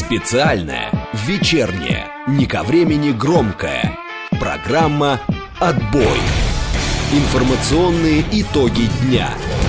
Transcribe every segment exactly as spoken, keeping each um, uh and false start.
Специальная, вечерняя, не ко времени громкая программа «Отбой». Информационные итоги дня.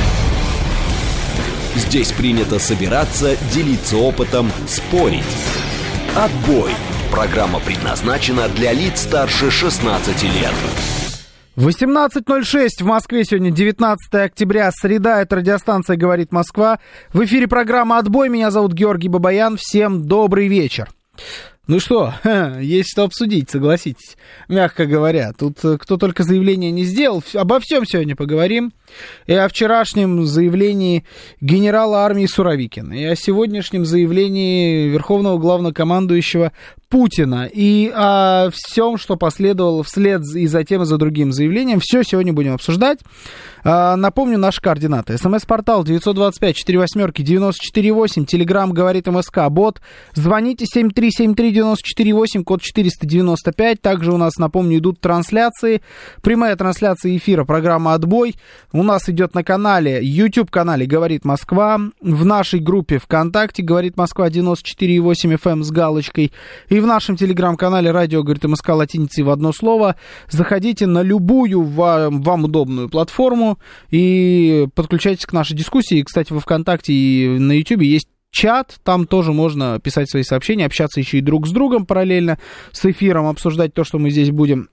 Здесь принято собираться, делиться опытом, спорить. «Отбой». Программа предназначена для лиц старше шестнадцати лет. восемнадцать ноль шесть в Москве, сегодня девятнадцатое октября, среда, это радиостанция «Говорит Москва». В эфире программа «Отбой», меня зовут Георгий Бабаян, всем добрый вечер. Ну что, есть что обсудить, согласитесь, мягко говоря. Тут кто только заявление не сделал, обо всем сегодня поговорим. И о вчерашнем заявлении генерала армии Суровикина, и о сегодняшнем заявлении верховного главнокомандующего Путина, и о всем, что последовало вслед и затем и за другим заявлением. Все сегодня будем обсуждать. Напомню, наши координаты. СМС-портал девять два пять четыре восемь девять четыре восемь. Телеграм говорит МСК. Бот. Звоните семь три семь три девять четыре восемь, код четыреста девяносто пять. Также у нас, напомню, идут трансляции. Прямая трансляция эфира программа «Отбой» у нас идет на канале, YouTube-канале «Говорит Москва», в нашей группе ВКонтакте «Говорит Москва» девяносто четыре восемь эф эм с галочкой, и в нашем телеграм-канале «Радио говорит МСК» латиницей в одно слово. Заходите на любую вам, вам удобную платформу и подключайтесь к нашей дискуссии. Кстати, во ВКонтакте и на YouTube есть чат, там тоже можно писать свои сообщения, общаться еще и друг с другом параллельно с эфиром, обсуждать то, что мы здесь будем...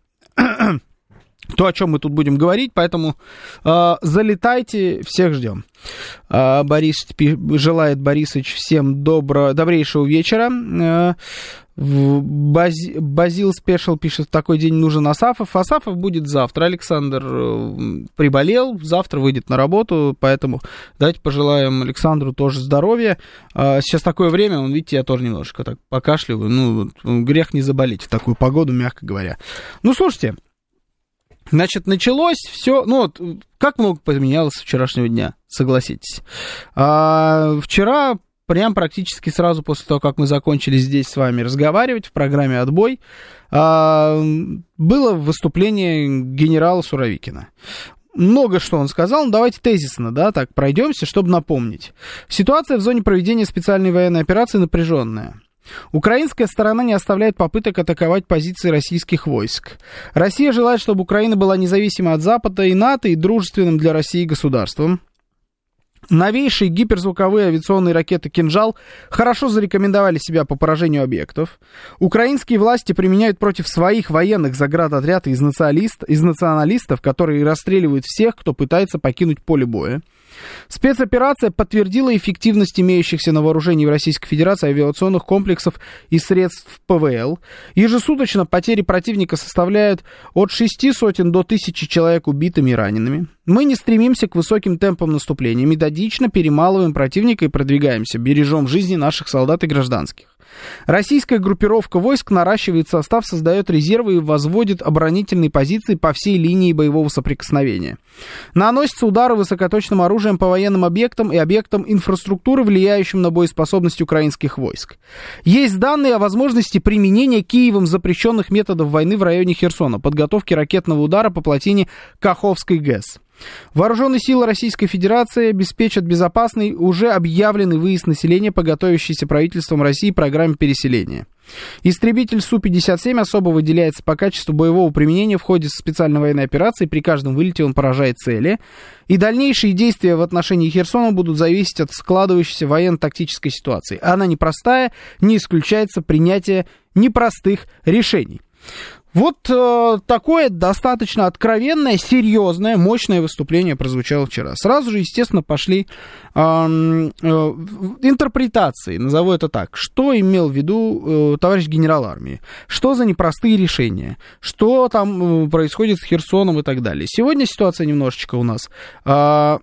То, о чем мы тут будем говорить, поэтому э, залетайте, всех ждем. Э, Борис пи- желает Борисович всем добро, добрейшего вечера. Э, Бази, Базил Спешл пишет, в такой день нужен Асафов. Асафов будет завтра. Александр э, приболел, завтра выйдет на работу, поэтому давайте пожелаем Александру тоже здоровья. Э, сейчас такое время, он, видите, я тоже немножко так покашливаю. Ну, грех не заболеть в такую погоду, мягко говоря. Ну, слушайте. Значит, началось все, ну вот, как много поменялось с вчерашнего дня, согласитесь. А, вчера, прям практически сразу после того, как мы закончили здесь с вами разговаривать в программе «Отбой», а, было выступление генерала Суровикина. Много что он сказал, но давайте тезисно, да, так пройдемся, чтобы напомнить. Ситуация в зоне проведения специальной военной операции напряженная. Украинская сторона не оставляет попыток атаковать позиции российских войск. Россия желает, чтобы Украина была независима от Запада и НАТО и дружественным для России государством. Новейшие гиперзвуковые авиационные ракеты «Кинжал» хорошо зарекомендовали себя по поражению объектов. Украинские власти применяют против своих военных заградотряд из, националист, из националистов, которые расстреливают всех, кто пытается покинуть поле боя. Спецоперация подтвердила эффективность имеющихся на вооружении в Российской Федерации авиационных комплексов и средств ПВЛ. Ежесуточно потери противника составляют от шести сотен до тысячи человек убитыми и ранеными. Мы не стремимся к высоким темпам наступления, методично перемалываем противника и продвигаемся, бережем жизни наших солдат и гражданских. Российская группировка войск наращивает состав, создает резервы и возводит оборонительные позиции по всей линии боевого соприкосновения. Наносятся удары высокоточным оружием по военным объектам и объектам инфраструктуры, влияющим на боеспособность украинских войск. Есть данные о возможности применения Киевом запрещенных методов войны в районе Херсона, подготовки ракетного удара по плотине Каховской ГЭС. Вооруженные силы Российской Федерации обеспечат безопасный, уже объявленный выезд населения по готовящейся правительством России программе переселения. Истребитель Су пятьдесят семь особо выделяется по качеству боевого применения в ходе специальной военной операции. При каждом вылете он поражает цели. И дальнейшие действия в отношении Херсона будут зависеть от складывающейся военно-тактической ситуации. Она непростая, не исключается принятие непростых решений. Вот э, такое достаточно откровенное, серьезное, мощное выступление прозвучало вчера. Сразу же, естественно, пошли э, э, интерпретации, назову это так. Что имел в виду э, товарищ генерал армии? Что за непростые решения? Что там э, происходит с Херсоном и так далее? Сегодня ситуация немножечко у нас... Э,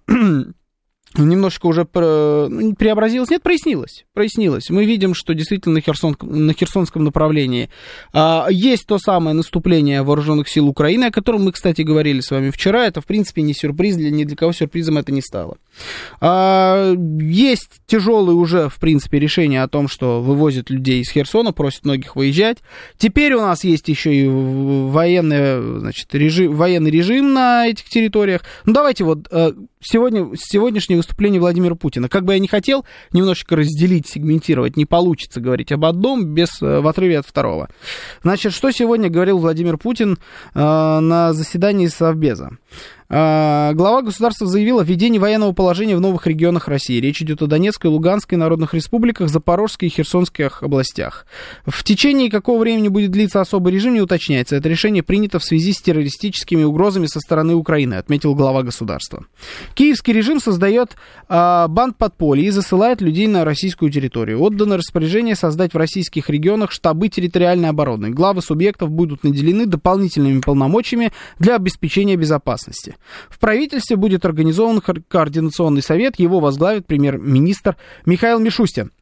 немножечко уже преобразилось, нет, прояснилось, прояснилось. Мы видим, что действительно на, Херсон, на Херсонском направлении а, есть то самое наступление вооруженных сил Украины, о котором мы, кстати, говорили с вами вчера. Это, в принципе, не сюрприз, для, ни для кого сюрпризом это не стало. А, есть тяжелые уже, в принципе, решения о том, что вывозят людей из Херсона, просят многих выезжать. Теперь у нас есть еще и военный, значит, режим, военный режим на этих территориях. Ну, давайте вот сегодня, сегодняшнее выступление Владимира Путина. Как бы я ни хотел немножечко разделить, сегментировать, не получится говорить об одном без, в отрыве от второго. Значит, что сегодня говорил Владимир Путин на заседании Совбеза? Глава государства заявил о введении военного положения в новых регионах России. Речь идет о Донецкой, Луганской народных республиках, Запорожской и Херсонских областях. В течение какого времени будет длиться особый режим, не уточняется. Это решение принято в связи с террористическими угрозами со стороны Украины, отметил глава государства. Киевский режим создает а, банд подполья и засылает людей на российскую территорию. Отдано распоряжение создать в российских регионах штабы территориальной обороны. Главы субъектов будут наделены дополнительными полномочиями для обеспечения безопасности. В правительстве будет организован координационный совет, его возглавит премьер-министр Михаил Мишустин.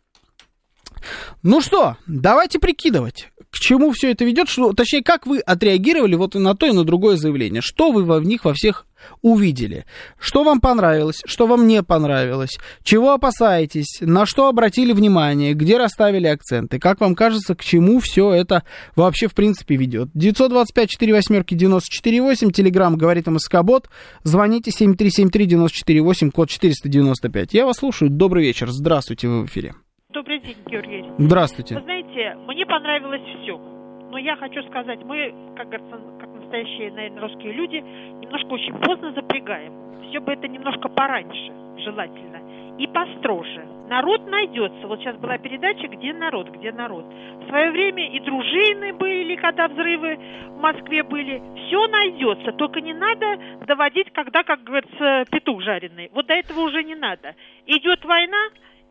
Ну что, давайте прикидывать, к чему все это ведет, что, точнее, как вы отреагировали вот и на то, и на другое заявление, что вы в них во всех увидели, что вам понравилось, что вам не понравилось, чего опасаетесь, на что обратили внимание, где расставили акценты, как вам кажется, к чему все это вообще в принципе ведет. девятьсот двадцать пять сорок восемь девяносто четыре восемь, телеграмм говорит МСК-бот, звоните семь три семь три девять четыре восемь, код четыреста девяносто пять. Я вас слушаю, добрый вечер, здравствуйте, вы в эфире. Добрый день, Георгий. Здравствуйте. Вы знаете, мне понравилось все. Но я хочу сказать, мы, как говорится, как настоящие, наверное, русские люди, немножко очень поздно запрягаем. Все бы это немножко пораньше, желательно. И построже. Народ найдется. Вот сейчас была передача «Где народ?», «Где народ?». В свое время и дружины были, когда взрывы в Москве были. Все найдется. Только не надо доводить, когда, как говорится, петух жареный. Вот до этого уже не надо. Идет война,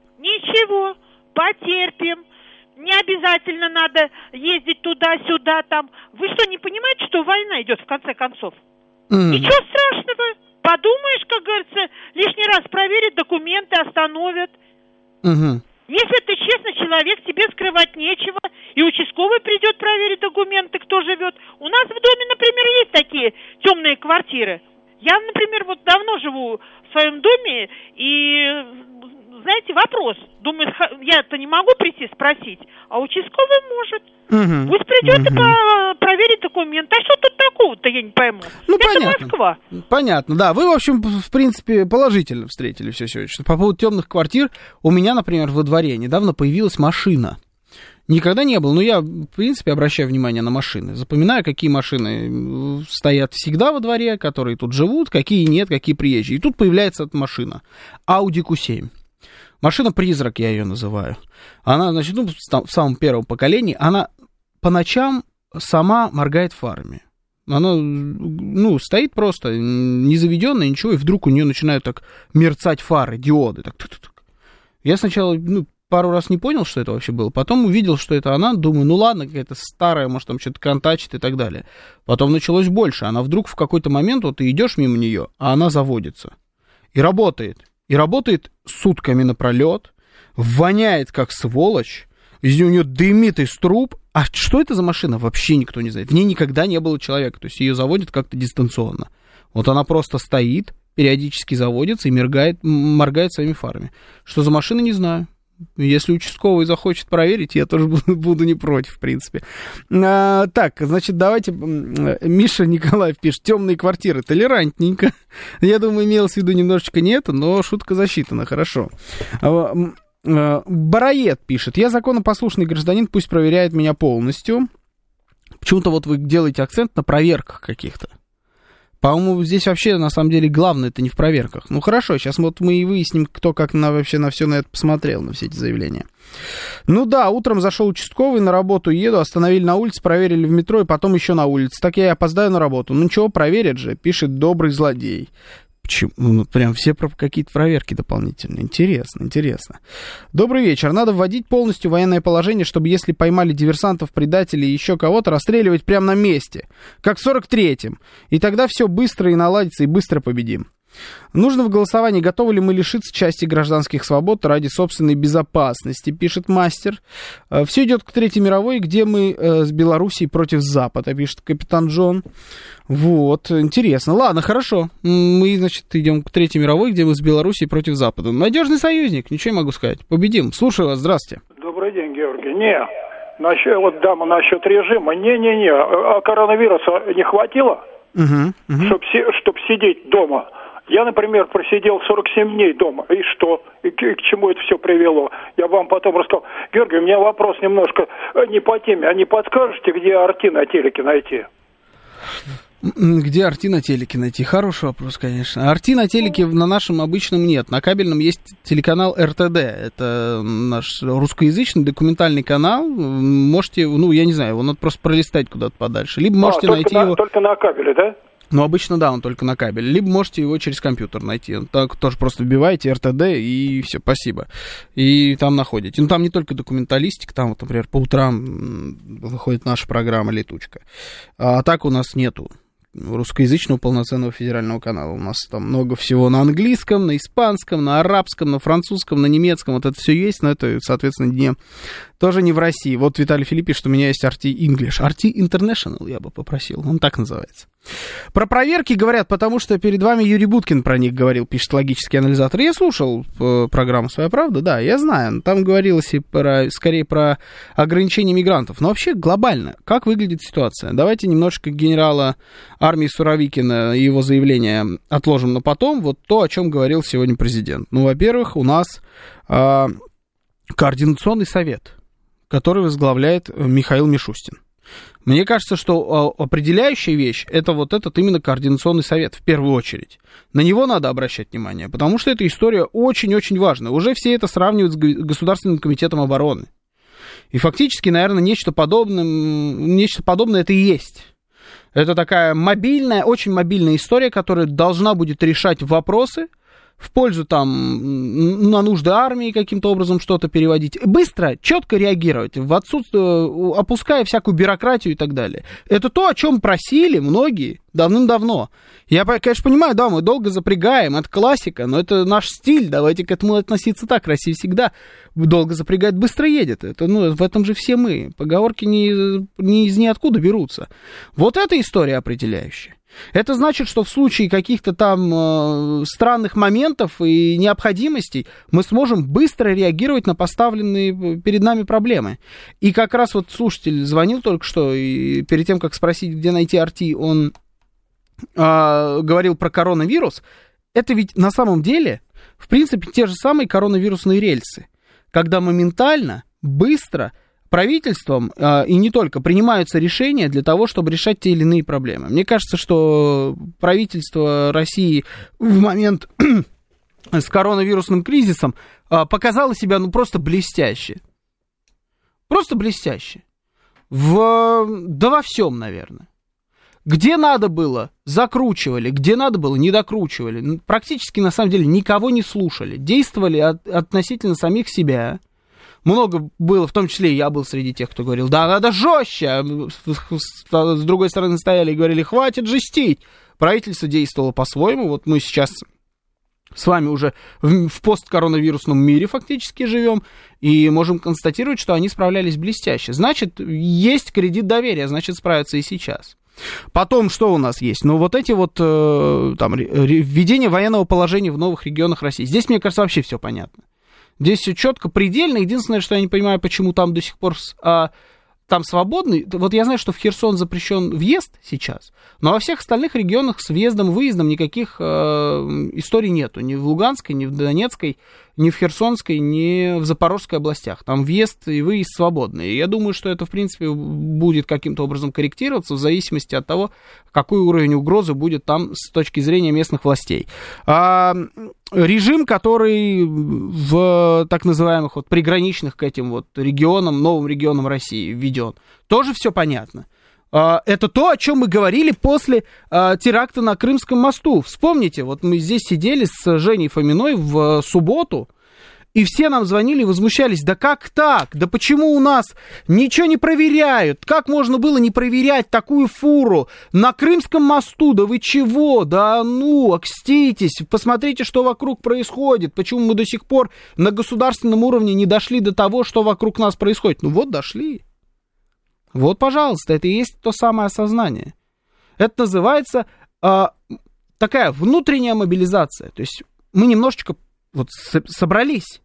ничего. Потерпим. Не обязательно надо ездить туда-сюда, там. Вы что, не понимаете, что война идет в конце концов? Mm. Ничего страшного. Подумаешь, как говорится, лишний раз проверят документы, остановят. Mm-hmm. Если ты честный человек, тебе скрывать нечего. И участковый придет проверить документы, кто живет. У нас в доме, например, есть такие темные квартиры. Я, например, вот давно живу в своем доме, и... Знаете, вопрос. Думаю, я-то не могу прийти спросить, а участковый может. Угу. Пусть придет угу. и по- проверит документы. А что тут такого-то, я не пойму. Ну, это понятно. Москва. Понятно, да. Вы, в общем, в принципе, положительно встретили все сегодня. Что по поводу темных квартир, у меня, например, во дворе недавно появилась машина. Никогда не было, но я, в принципе, обращаю внимание на машины. Запоминаю, какие машины стоят всегда во дворе, которые тут живут, какие нет, какие приезжие. И тут появляется эта машина. Audi кью семь. Машина-призрак, я ее называю. Она, значит, ну, в самом первом поколении, она по ночам сама моргает фарами. Она, ну, стоит просто, не заведенная, ничего, и вдруг у нее начинают так мерцать фары, диоды. Так, так, так. Я сначала, ну, пару раз не понял, что это вообще было. Потом увидел, что это она, думаю, ну ладно, какая-то старая, может, там что-то контачит и так далее. Потом началось больше. Она вдруг в какой-то момент, вот ты идешь мимо нее, а она заводится. И работает. И работает сутками напролет, воняет как сволочь, из нее у нее дымит из труб. А что это за машина, вообще никто не знает. В ней никогда не было человека, то есть ее заводят как-то дистанционно. Вот она просто стоит, периодически заводится и моргает, моргает своими фарами. Что за машина, не знаю. Если участковый захочет проверить, я тоже буду, буду не против, в принципе. А, так, значит, давайте... Миша Николаев пишет, темные квартиры, толерантненько. Я думаю, имелось в виду немножечко не это, но шутка засчитана, хорошо. А, а, Бароед пишет, я законопослушный гражданин, пусть проверяет меня полностью. Почему-то вот вы делаете акцент на проверках каких-то. По-моему, здесь вообще, на самом деле, главное это не в проверках. Ну, хорошо, сейчас вот мы и выясним, кто как на, вообще на все на это посмотрел, на все эти заявления. Ну да, утром зашел участковый, на работу еду, остановили на улице, проверили в метро и потом еще на улице. Так я и опоздаю на работу. Ну ничего, проверят же, пишет добрый злодей. Почему? Ну, прям все про какие-то проверки дополнительные. Интересно, интересно. Добрый вечер. Надо вводить полностью военное положение, чтобы если поймали диверсантов, предателей и еще кого-то, расстреливать прямо на месте. Как в сорок третьем. И тогда все быстро и наладится, и быстро победим. Нужно в голосовании, готовы ли мы лишиться части гражданских свобод ради собственной безопасности, пишет мастер. Все идет к Третьей мировой, где мы с Белоруссией против Запада, пишет капитан Джон. Вот, интересно. Ладно, хорошо. Мы, значит, идем к Третьей мировой, где мы с Белоруссией против Запада. Надежный союзник, ничего не могу сказать. Победим. Слушаю вас, здравствуйте. Добрый день, Георгий. Не, насчет, вот дама насчет режима. Не-не-не, а коронавируса не хватило, угу, угу. чтобы чтоб сидеть дома. Я, например, просидел сорок семь дней дома. И что? И к, и к чему это все привело? Я вам потом рассказал. Георгий, у меня вопрос немножко не по теме. А не подскажете, где Арти на телеке найти? Где Арти на телеке найти? Хороший вопрос, конечно. Арти на телеке на нашем обычном нет. На кабельном есть телеканал эр тэ дэ. Это наш русскоязычный документальный канал. Можете, ну, я не знаю, его надо просто пролистать куда-то подальше. Либо можете а, найти на, его... Только на кабеле, да? Ну, обычно, да, он только на кабеле. Либо можете его через компьютер найти. Так тоже просто вбиваете эр тэ дэ и все, спасибо. И там находите. Ну, там не только документалистика, там, вот, например, по утрам выходит наша программа «Летучка». А так у нас нету русскоязычного полноценного федерального канала. У нас там много всего на английском, на испанском, на арабском, на французском, на немецком. Вот это все есть, но это, соответственно, не, тоже не в России. Вот Виталий Филипп пишет, что у меня есть Арти English. Арти International я бы попросил. Он так называется. Про проверки говорят, потому что перед вами Юрий Буткин про них говорил, пишет логический анализатор. Я слушал э, программу «Своя правда», да, я знаю. Там говорилось и про, скорее про ограничение мигрантов. Но вообще глобально, как выглядит ситуация? Давайте немножко генерала армии Суровикина и его заявление отложим на потом. Вот то, о чем говорил сегодня президент. Ну, во-первых, у нас э, координационный совет, который возглавляет Михаил Мишустин. Мне кажется, что определяющая вещь — это вот этот именно координационный совет в первую очередь. На него надо обращать внимание, потому что эта история очень-очень важна. Уже все это сравнивают с Государственным комитетом обороны. И фактически, наверное, нечто подобное, нечто подобное это и есть. Это такая мобильная, очень мобильная история, которая должна будет решать вопросы в пользу там на нужды армии каким-то образом что-то переводить. Быстро, четко реагировать, в отсутствие, опуская всякую бюрократию и так далее. Это то, о чем просили многие давным-давно. Я, конечно, понимаю, да, мы долго запрягаем, это классика, но это наш стиль, давайте к этому относиться так. Россия всегда долго запрягает, быстро едет. Это, ну, в этом же все мы. Поговорки не, не из ниоткуда берутся. Вот эта история определяющая. Это значит, что в случае каких-то там э, странных моментов и необходимостей мы сможем быстро реагировать на поставленные перед нами проблемы. И как раз вот слушатель звонил только что, и перед тем, как спросить, где найти Арти, он э, говорил про коронавирус. Это ведь на самом деле, в принципе, те же самые коронавирусные рельсы, когда моментально, быстро правительством, и не только, принимаются решения для того, чтобы решать те или иные проблемы. Мне кажется, что правительство России в момент с коронавирусным кризисом показало себя ну просто блестяще. Просто блестяще. В... Да во всем, наверное. Где надо было, закручивали, где надо было, не докручивали. Практически, на самом деле, никого не слушали. Действовали от... относительно самих себя. Много было, в том числе и я был среди тех, кто говорил, да, надо жестче. С другой стороны стояли и говорили, хватит жестить. Правительство действовало по-своему. Вот мы сейчас с вами уже в, в посткоронавирусном мире фактически живем и можем констатировать, что они справлялись блестяще. Значит, есть кредит доверия, значит, справятся и сейчас. Потом, что у нас есть? Ну, вот эти вот, э, там, введение военного положения в новых регионах России. Здесь, мне кажется, вообще все понятно. Здесь все четко, предельно. Единственное, что я не понимаю, почему там до сих пор а, там свободный. Вот я знаю, что в Херсон запрещен въезд сейчас, но во всех остальных регионах с въездом, выездом никаких а, историй нету. Ни в Луганской, ни в Донецкой, ни в Херсонской, ни в Запорожской областях. Там въезд и выезд свободный. И я думаю, что это, в принципе, будет каким-то образом корректироваться в зависимости от того, какой уровень угрозы будет там с точки зрения местных властей. А, режим, который в так называемых вот приграничных к этим вот регионам, новым регионам России введен, тоже все понятно. Это то, о чем мы говорили после а, теракта на Крымском мосту. Вспомните, вот мы здесь сидели с Женей Фоминой в субботу, И все нам звонили и возмущались, да как так, да почему у нас ничего не проверяют, как можно было не проверять такую фуру на Крымском мосту, да вы чего, да ну, окститесь, посмотрите, что вокруг происходит, почему мы до сих пор на государственном уровне не дошли до того, что вокруг нас происходит. Ну вот дошли, вот, пожалуйста, это и есть то самое осознание. Это называется э, такая внутренняя мобилизация, то есть мы немножечко вот собрались,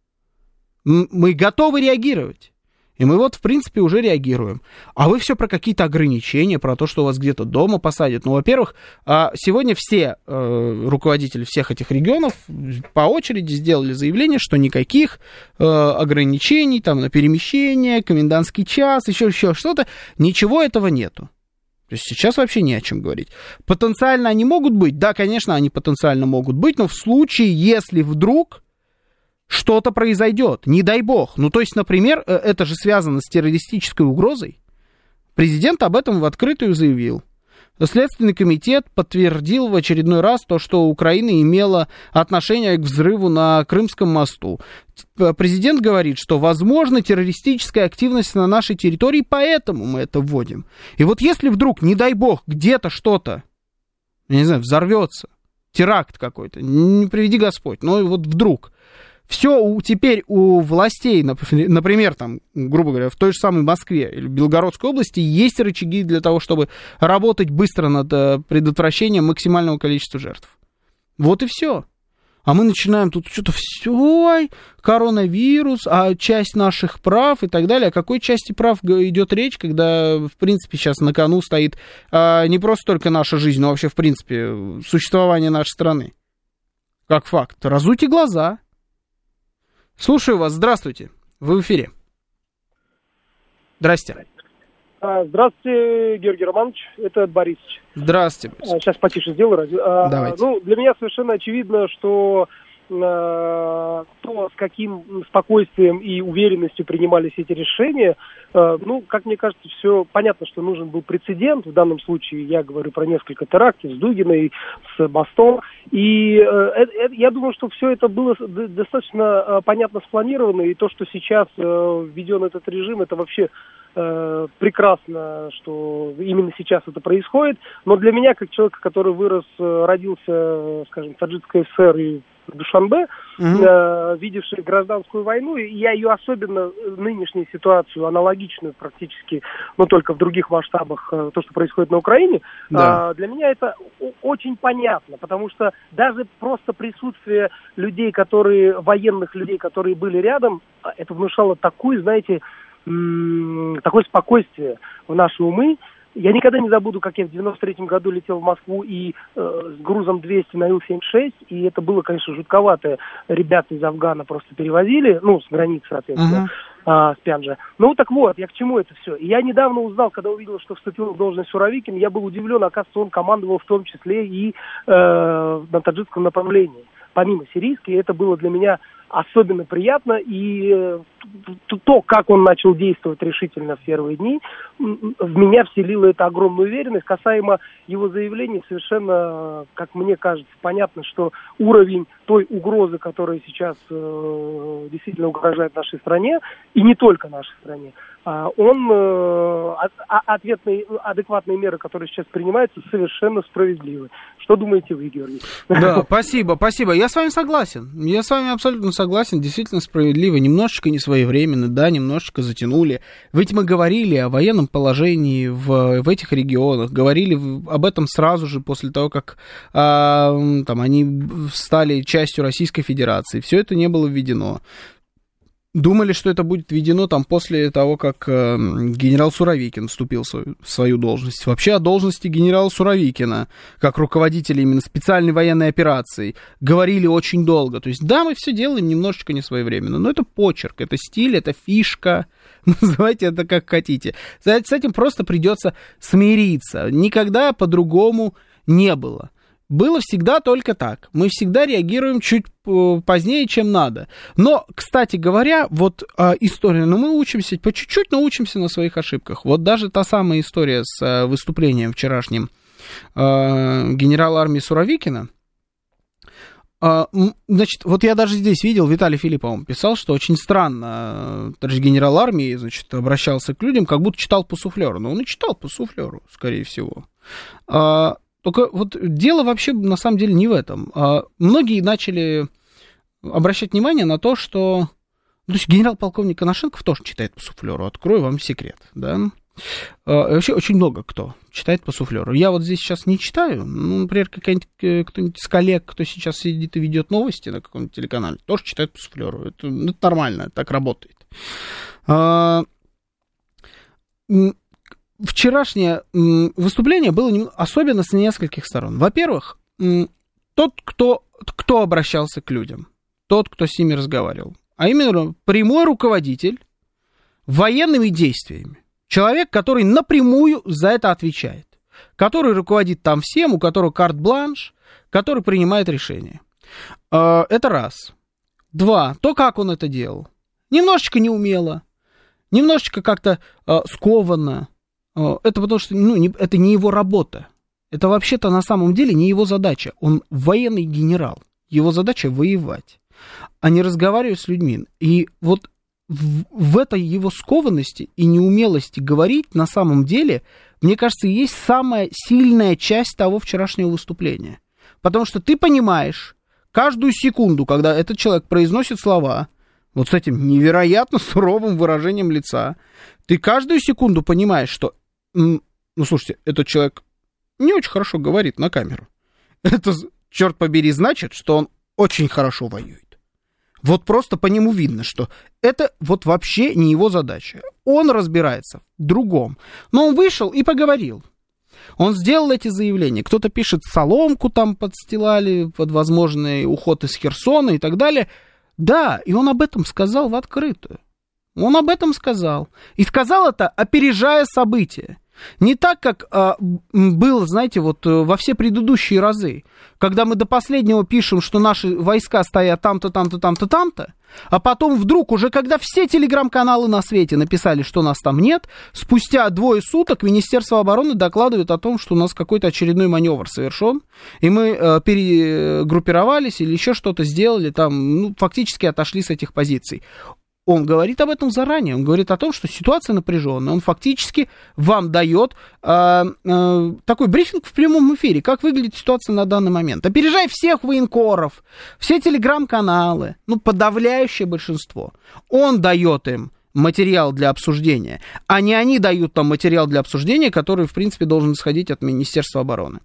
мы готовы реагировать. И мы вот, в принципе, уже реагируем. А вы все про какие-то ограничения, про то, что вас где-то дома посадят. Ну, во-первых, сегодня все руководители всех этих регионов по очереди сделали заявление, что никаких ограничений там, на перемещение, комендантский час, еще, еще что-то, ничего этого нету. То есть сейчас вообще не о чем говорить. Потенциально они могут быть? Да, конечно, они потенциально могут быть, но в случае, если вдруг что-то произойдет, не дай бог. Ну, то есть, например, это же связано с террористической угрозой. Президент об этом в открытую заявил. Следственный комитет подтвердил в очередной раз то, что Украина имела отношение к взрыву на Крымском мосту. Президент говорит, что возможна террористическая активность на нашей территории, поэтому мы это вводим. И вот если вдруг, не дай бог, где-то что-то, я не знаю, взорвется, теракт какой-то, не приведи Господь, но вот вдруг... Все у, теперь у властей, например, там, грубо говоря, в той же самой Москве или Белгородской области есть рычаги для того, чтобы работать быстро над предотвращением максимального количества жертв. Вот и все. А мы начинаем тут что-то все, ой, коронавирус, а часть наших прав и так далее. О какой части прав идет речь, когда, в принципе, сейчас на кону стоит а, не просто только наша жизнь, но вообще, в принципе, существование нашей страны. Как факт. Разуйте глаза. Слушаю вас, здравствуйте, вы в эфире. Здрасте. Здравствуйте, Георгий Романович, это Борисович. Здравствуйте. Борисович. Сейчас потише сделаю. Давайте. Ну, для меня совершенно очевидно, что то, с каким спокойствием и уверенностью принимались эти решения, ну, как мне кажется, все понятно, что нужен был прецедент. В данном случае я говорю про несколько терактов с Дугиной, с мостом. И я думаю, что все это было достаточно понятно спланировано. И то, что сейчас введен этот режим, это вообще прекрасно, что именно сейчас это происходит. Но для меня, как человека, который вырос, родился, скажем, в Таджикской ССР и в Душанбе, угу. э, видевший гражданскую войну, и я ее особенно, нынешнюю ситуацию, аналогичную практически, но только в других масштабах, э, то, что происходит на Украине, да. э, для меня это очень понятно, потому что даже просто присутствие людей, которые, военных людей, которые были рядом, это внушало такую, знаете, м- такое спокойствие в наши умы. Я никогда не забуду, как я в девяносто третьем году летел в Москву и э, с грузом двести на Ил семьдесят шесть, и это было, конечно, жутковато. Ребята из Афгана просто перевозили, ну, с границы, соответственно, uh-huh. э, с Пянджа. Ну, так вот, я к чему это все? И я недавно узнал, когда увидел, что вступил в должность Суровикин, я был удивлен, оказывается, он командовал в том числе и э, на таджикском направлении. Помимо сирийской, это было для меня особенно приятно, и э, то, как он начал действовать решительно в первые дни, в меня вселило это огромную уверенность. Касаемо его заявлений, совершенно, как мне кажется, понятно, что уровень той угрозы, которая сейчас э, действительно угрожает нашей стране, и не только нашей стране, э, он, э, ответные, адекватные меры, которые сейчас принимаются, совершенно справедливы. Что думаете вы, Георгий? Да, спасибо, спасибо. Я с вами согласен. Я с вами абсолютно согласен. Действительно справедливо. Немножечко не своевременно, да, немножечко затянули. Ведь мы говорили о военном положении в, в этих регионах, говорили об этом сразу же после того, как а, там, они стали частью Российской Федерации. Все это не было введено. Думали, что это будет введено там после того, как э, генерал Суровикин вступил в свою, в свою должность. Вообще о должности генерала Суровикина, как руководителя именно специальной военной операции, говорили очень долго. То есть, да, мы все делаем немножечко не своевременно, но это почерк, это стиль, это фишка. Называйте это как хотите. С этим просто придется смириться. Никогда по-другому не было. Было всегда только так. Мы всегда реагируем чуть позднее, чем надо. Но, кстати говоря, вот э, история, ну, мы учимся, по чуть-чуть, но учимся на своих ошибках. Вот даже та самая история с э, выступлением вчерашним э, генерала армии Суровикина, Значит, вот я даже здесь видел, Виталий Филиппов писал, что очень странно, товарищ генерал армии, значит, обращался к людям, как будто читал по суфлеру. Но он и читал по суфлеру, скорее всего. Только вот дело вообще на самом деле не в этом. Многие начали обращать внимание на то, что... То есть генерал-полковник Коношенков тоже читает по суфлеру, открою вам секрет, да. Вообще очень много кто читает по суфлеру. Я вот здесь сейчас не читаю. Ну, например, какой-нибудь кто-нибудь из коллег, кто сейчас сидит и ведет новости на каком-нибудь телеканале, тоже читает по суфлеру. Это, это нормально, так работает. Вчерашнее выступление было особенно с нескольких сторон. Во-первых, тот, кто, кто обращался к людям, тот, кто с ними разговаривал, а именно прямой руководитель военными действиями. Человек, который напрямую за это отвечает, который руководит там всем, у которого карт-бланш, который принимает решения. Это раз. Два. То, как он это делал. Немножечко неумело, немножечко как-то скованно. Это потому что ну, не, это не его работа. Это вообще-то на самом деле не его задача. Он военный генерал. Его задача воевать, а не разговаривать с людьми. И вот в, в этой его скованности и неумелости говорить на самом деле, мне кажется, есть самая сильная часть того вчерашнего выступления. Потому что ты понимаешь каждую секунду, когда этот человек произносит слова вот с этим невероятно суровым выражением лица, ты каждую секунду понимаешь, что, ну, слушайте, этот человек не очень хорошо говорит на камеру. Это, черт побери, значит, что он очень хорошо воюет. Вот просто по нему видно, что это вот вообще не его задача. Он разбирается в другом. Но он вышел и поговорил. Он сделал эти заявления. Кто-то пишет, соломку там подстилали под возможный уход из Херсона и так далее. Да, и он об этом сказал в открытую. Он об этом сказал. И сказал это, опережая события. Не так, как а, было, знаете, вот во все предыдущие разы, когда мы до последнего пишем, что наши войска стоят там-то, там-то, там-то, там-то, а потом вдруг, уже когда все телеграм-каналы на свете написали, что нас там нет, спустя двое суток Министерство обороны докладывает о том, что у нас какой-то очередной маневр совершен, и мы э, перегруппировались или еще что-то сделали, там, ну, фактически отошли с этих позиций. Он говорит об этом заранее, он говорит о том, что ситуация напряженная, он фактически вам дает э, э, такой брифинг в прямом эфире, как выглядит ситуация на данный момент. Опережая всех военкоров, все телеграм-каналы, ну, подавляющее большинство, он дает им материал для обсуждения, а не они дают там материал для обсуждения, который, в принципе, должен исходить от Министерства обороны.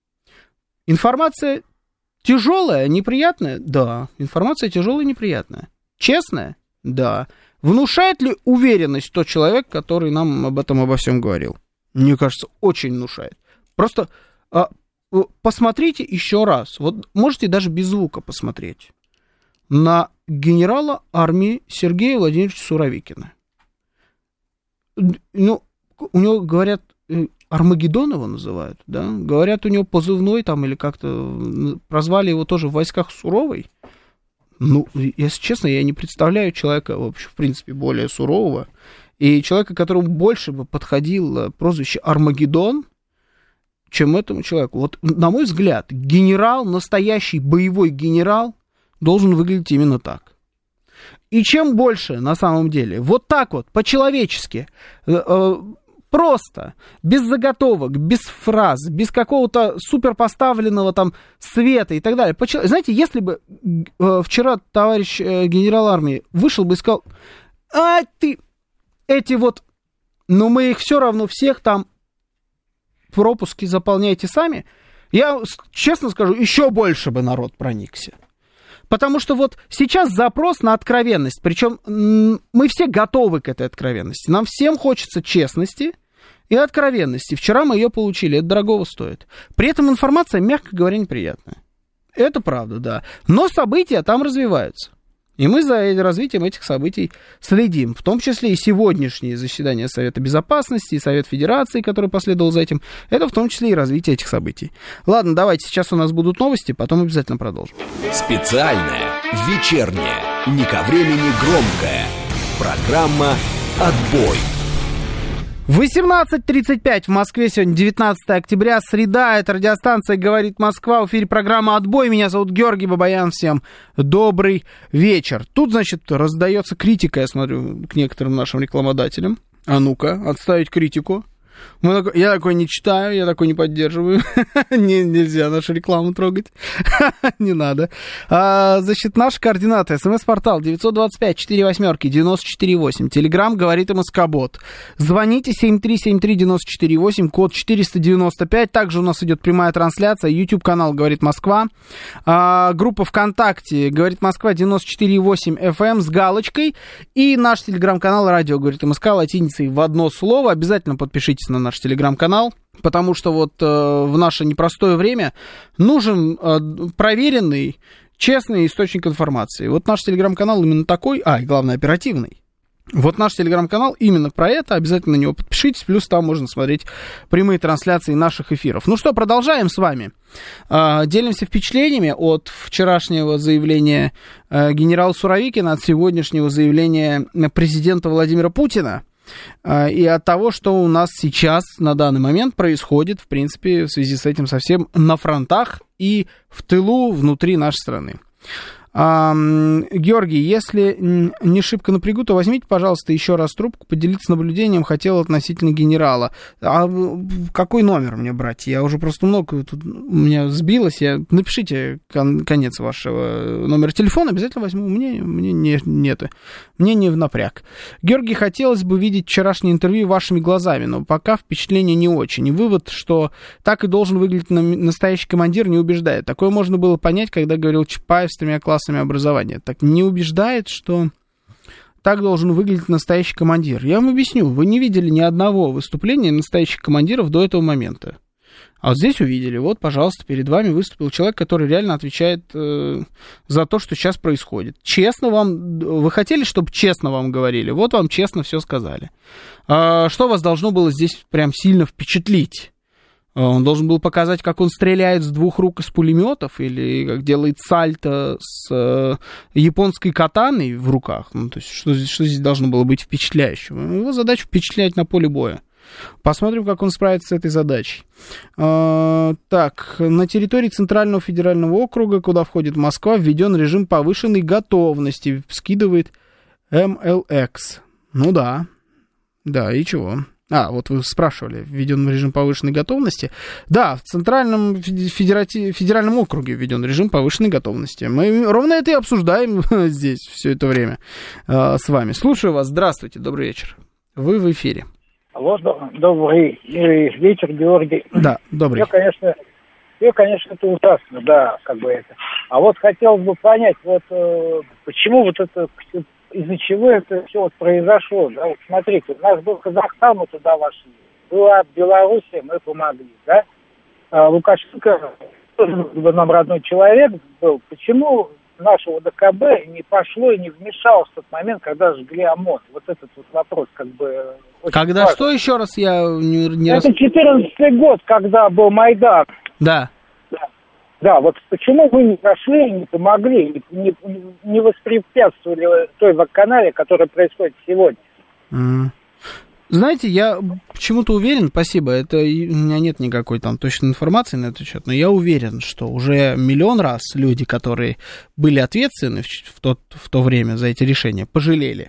Информация тяжелая, неприятная? Да, информация тяжелая и неприятная. Честная? Да. Внушает ли уверенность тот человек, который нам об этом обо всем говорил? Мне кажется, очень внушает. Просто а, посмотрите еще раз. Вот можете даже без звука посмотреть на генерала армии Сергея Владимировича Суровикина. Ну, у него, говорят, Армагеддон его называют, да? Говорят, у него позывной там или как-то прозвали его тоже в войсках Суровый. Ну, если честно, я не представляю человека, вообще, в принципе, более сурового, и человека, которому больше бы подходило прозвище Армагеддон, чем этому человеку. Вот, на мой взгляд, генерал, настоящий боевой генерал, должен выглядеть именно так. И чем больше, на самом деле, вот так вот, по-человечески, просто, без заготовок, без фраз, без какого-то суперпоставленного там света и так далее. Знаете, если бы э, вчера товарищ э, генерал армии вышел бы и сказал, а ты, эти вот, но мы их все равно всех там пропуски заполняйте сами, я честно скажу, еще больше бы народ проникся. Потому что вот сейчас запрос на откровенность, причем мы все готовы к этой откровенности, нам всем хочется честности и откровенности. Вчера мы ее получили, это дорогого стоит. При этом информация, мягко говоря, неприятная. Это правда, да. Но события там развиваются. И мы за развитием этих событий следим. В том числе и сегодняшнее заседание Совета Безопасности, и Совет Федерации, который последовал за этим. Это в том числе и развитие этих событий. Ладно, давайте, сейчас у нас будут новости, потом обязательно продолжим. Специальная, вечерняя, не ко времени громкая. Программа «Отбой». восемнадцать тридцать пять в Москве, сегодня девятнадцатое октября, среда, это радиостанция «Говорит Москва», в эфире программа «Отбой», меня зовут Георгий Бабаян, всем добрый вечер. Тут, значит, раздается критика, я смотрю, к некоторым нашим рекламодателям. А ну-ка, отставить критику. Я такой не читаю, я такой не поддерживаю. не, нельзя нашу рекламу трогать. не надо. А, значит, наши координаты. СМС-портал девять два пять четыре восемь девяносто четыре восемь. Телеграм «Говорит МСК-бот». Звоните семь три семь три девяносто четыре восемь, код четыреста девяносто пять. Также у нас идет прямая трансляция. YouTube-канал «Говорит Москва». А, группа ВКонтакте «Говорит Москва» девяносто четыре восемь эф эм с галочкой. И наш телеграм-канал «Радио Говорит МСК» латиницей в одно слово. Обязательно подпишитесь на наш телеграм-канал, потому что вот э, в наше непростое время нужен э, проверенный, честный источник информации. Вот наш телеграм-канал именно такой, а, и главное, оперативный. Вот наш телеграм-канал именно про это, обязательно на него подпишитесь, плюс там можно смотреть прямые трансляции наших эфиров. Ну что, продолжаем с вами. Э, делимся впечатлениями от вчерашнего заявления э, генерала Суровикина, от сегодняшнего заявления президента Владимира Путина. И от того, что у нас сейчас на данный момент происходит, в принципе, в связи с этим совсем на фронтах и в тылу внутри нашей страны. А, Георгий, если не шибко напрягу, то возьмите, пожалуйста, еще раз трубку, поделиться наблюдением хотел относительно генерала. А какой номер мне брать? Я уже просто много тут меня сбилось. Я... Напишите кон- конец вашего номера телефона, обязательно возьму. Мне, мне не, нет, мне не в напряг. Георгий, хотелось бы видеть вчерашнее интервью вашими глазами, но пока впечатление не очень. И вывод, что так и должен выглядеть настоящий командир, не убеждает. Такое можно было понять, когда говорил Чапаев с тремя классами образования. Так не убеждает, что так должен выглядеть настоящий командир. Я вам объясню. Вы не видели ни одного выступления настоящих командиров до этого момента. А вот здесь увидели. Вот, пожалуйста, перед вами выступил человек, который реально отвечает э, за то, что сейчас происходит. Честно вам... Вы хотели, чтобы честно вам говорили? Вот вам честно все сказали. А что вас должно было здесь прям сильно впечатлить? Он должен был показать, как он стреляет с двух рук из пулеметов, или как делает сальто с э, японской катаной в руках. Ну, то есть, что, что здесь должно было быть впечатляющего? Его задача впечатлять на поле боя. Посмотрим, как он справится с этой задачей. А, так, на территории Центрального федерального округа, куда входит Москва, введен режим повышенной готовности. Скидывает эм эл экс. Ну да. Да, и чего? А, вот вы спрашивали, введен режим повышенной готовности. Да, в Центральном федерати... федеральном округе введен режим повышенной готовности. Мы ровно это и обсуждаем здесь все это время э, с вами. Слушаю вас. Здравствуйте, добрый вечер. Вы в эфире. Алло, добрый вечер, Георгий. Да, добрый. Все, конечно, все, конечно, это ужасно, да, как бы это. А вот хотелось бы понять, вот э, почему вот это... из-за чего это все вот произошло. Да? Вот смотрите, у нас был Казахстан, мы туда вошли. Была Белоруссия, мы помогли. Да? А Лукашенко, тоже нам родной человек был. Почему нашего дэ ка бэ не пошло и не вмешалось в тот момент, когда жгли ОМОН? Вот этот вот вопрос как бы... Когда важен. Что еще раз я не, не Это рас... четырнадцатый год, когда был Майдан. Да. Да, вот почему вы не прошли, не помогли, не, не воспрепятствовали той вакханалии, которая происходит сегодня? Mm. Знаете, я почему-то уверен, спасибо, это у меня нет никакой там точной информации на этот счет, но я уверен, что уже миллион раз люди, которые были ответственны в, в, тот, в то время за эти решения, пожалели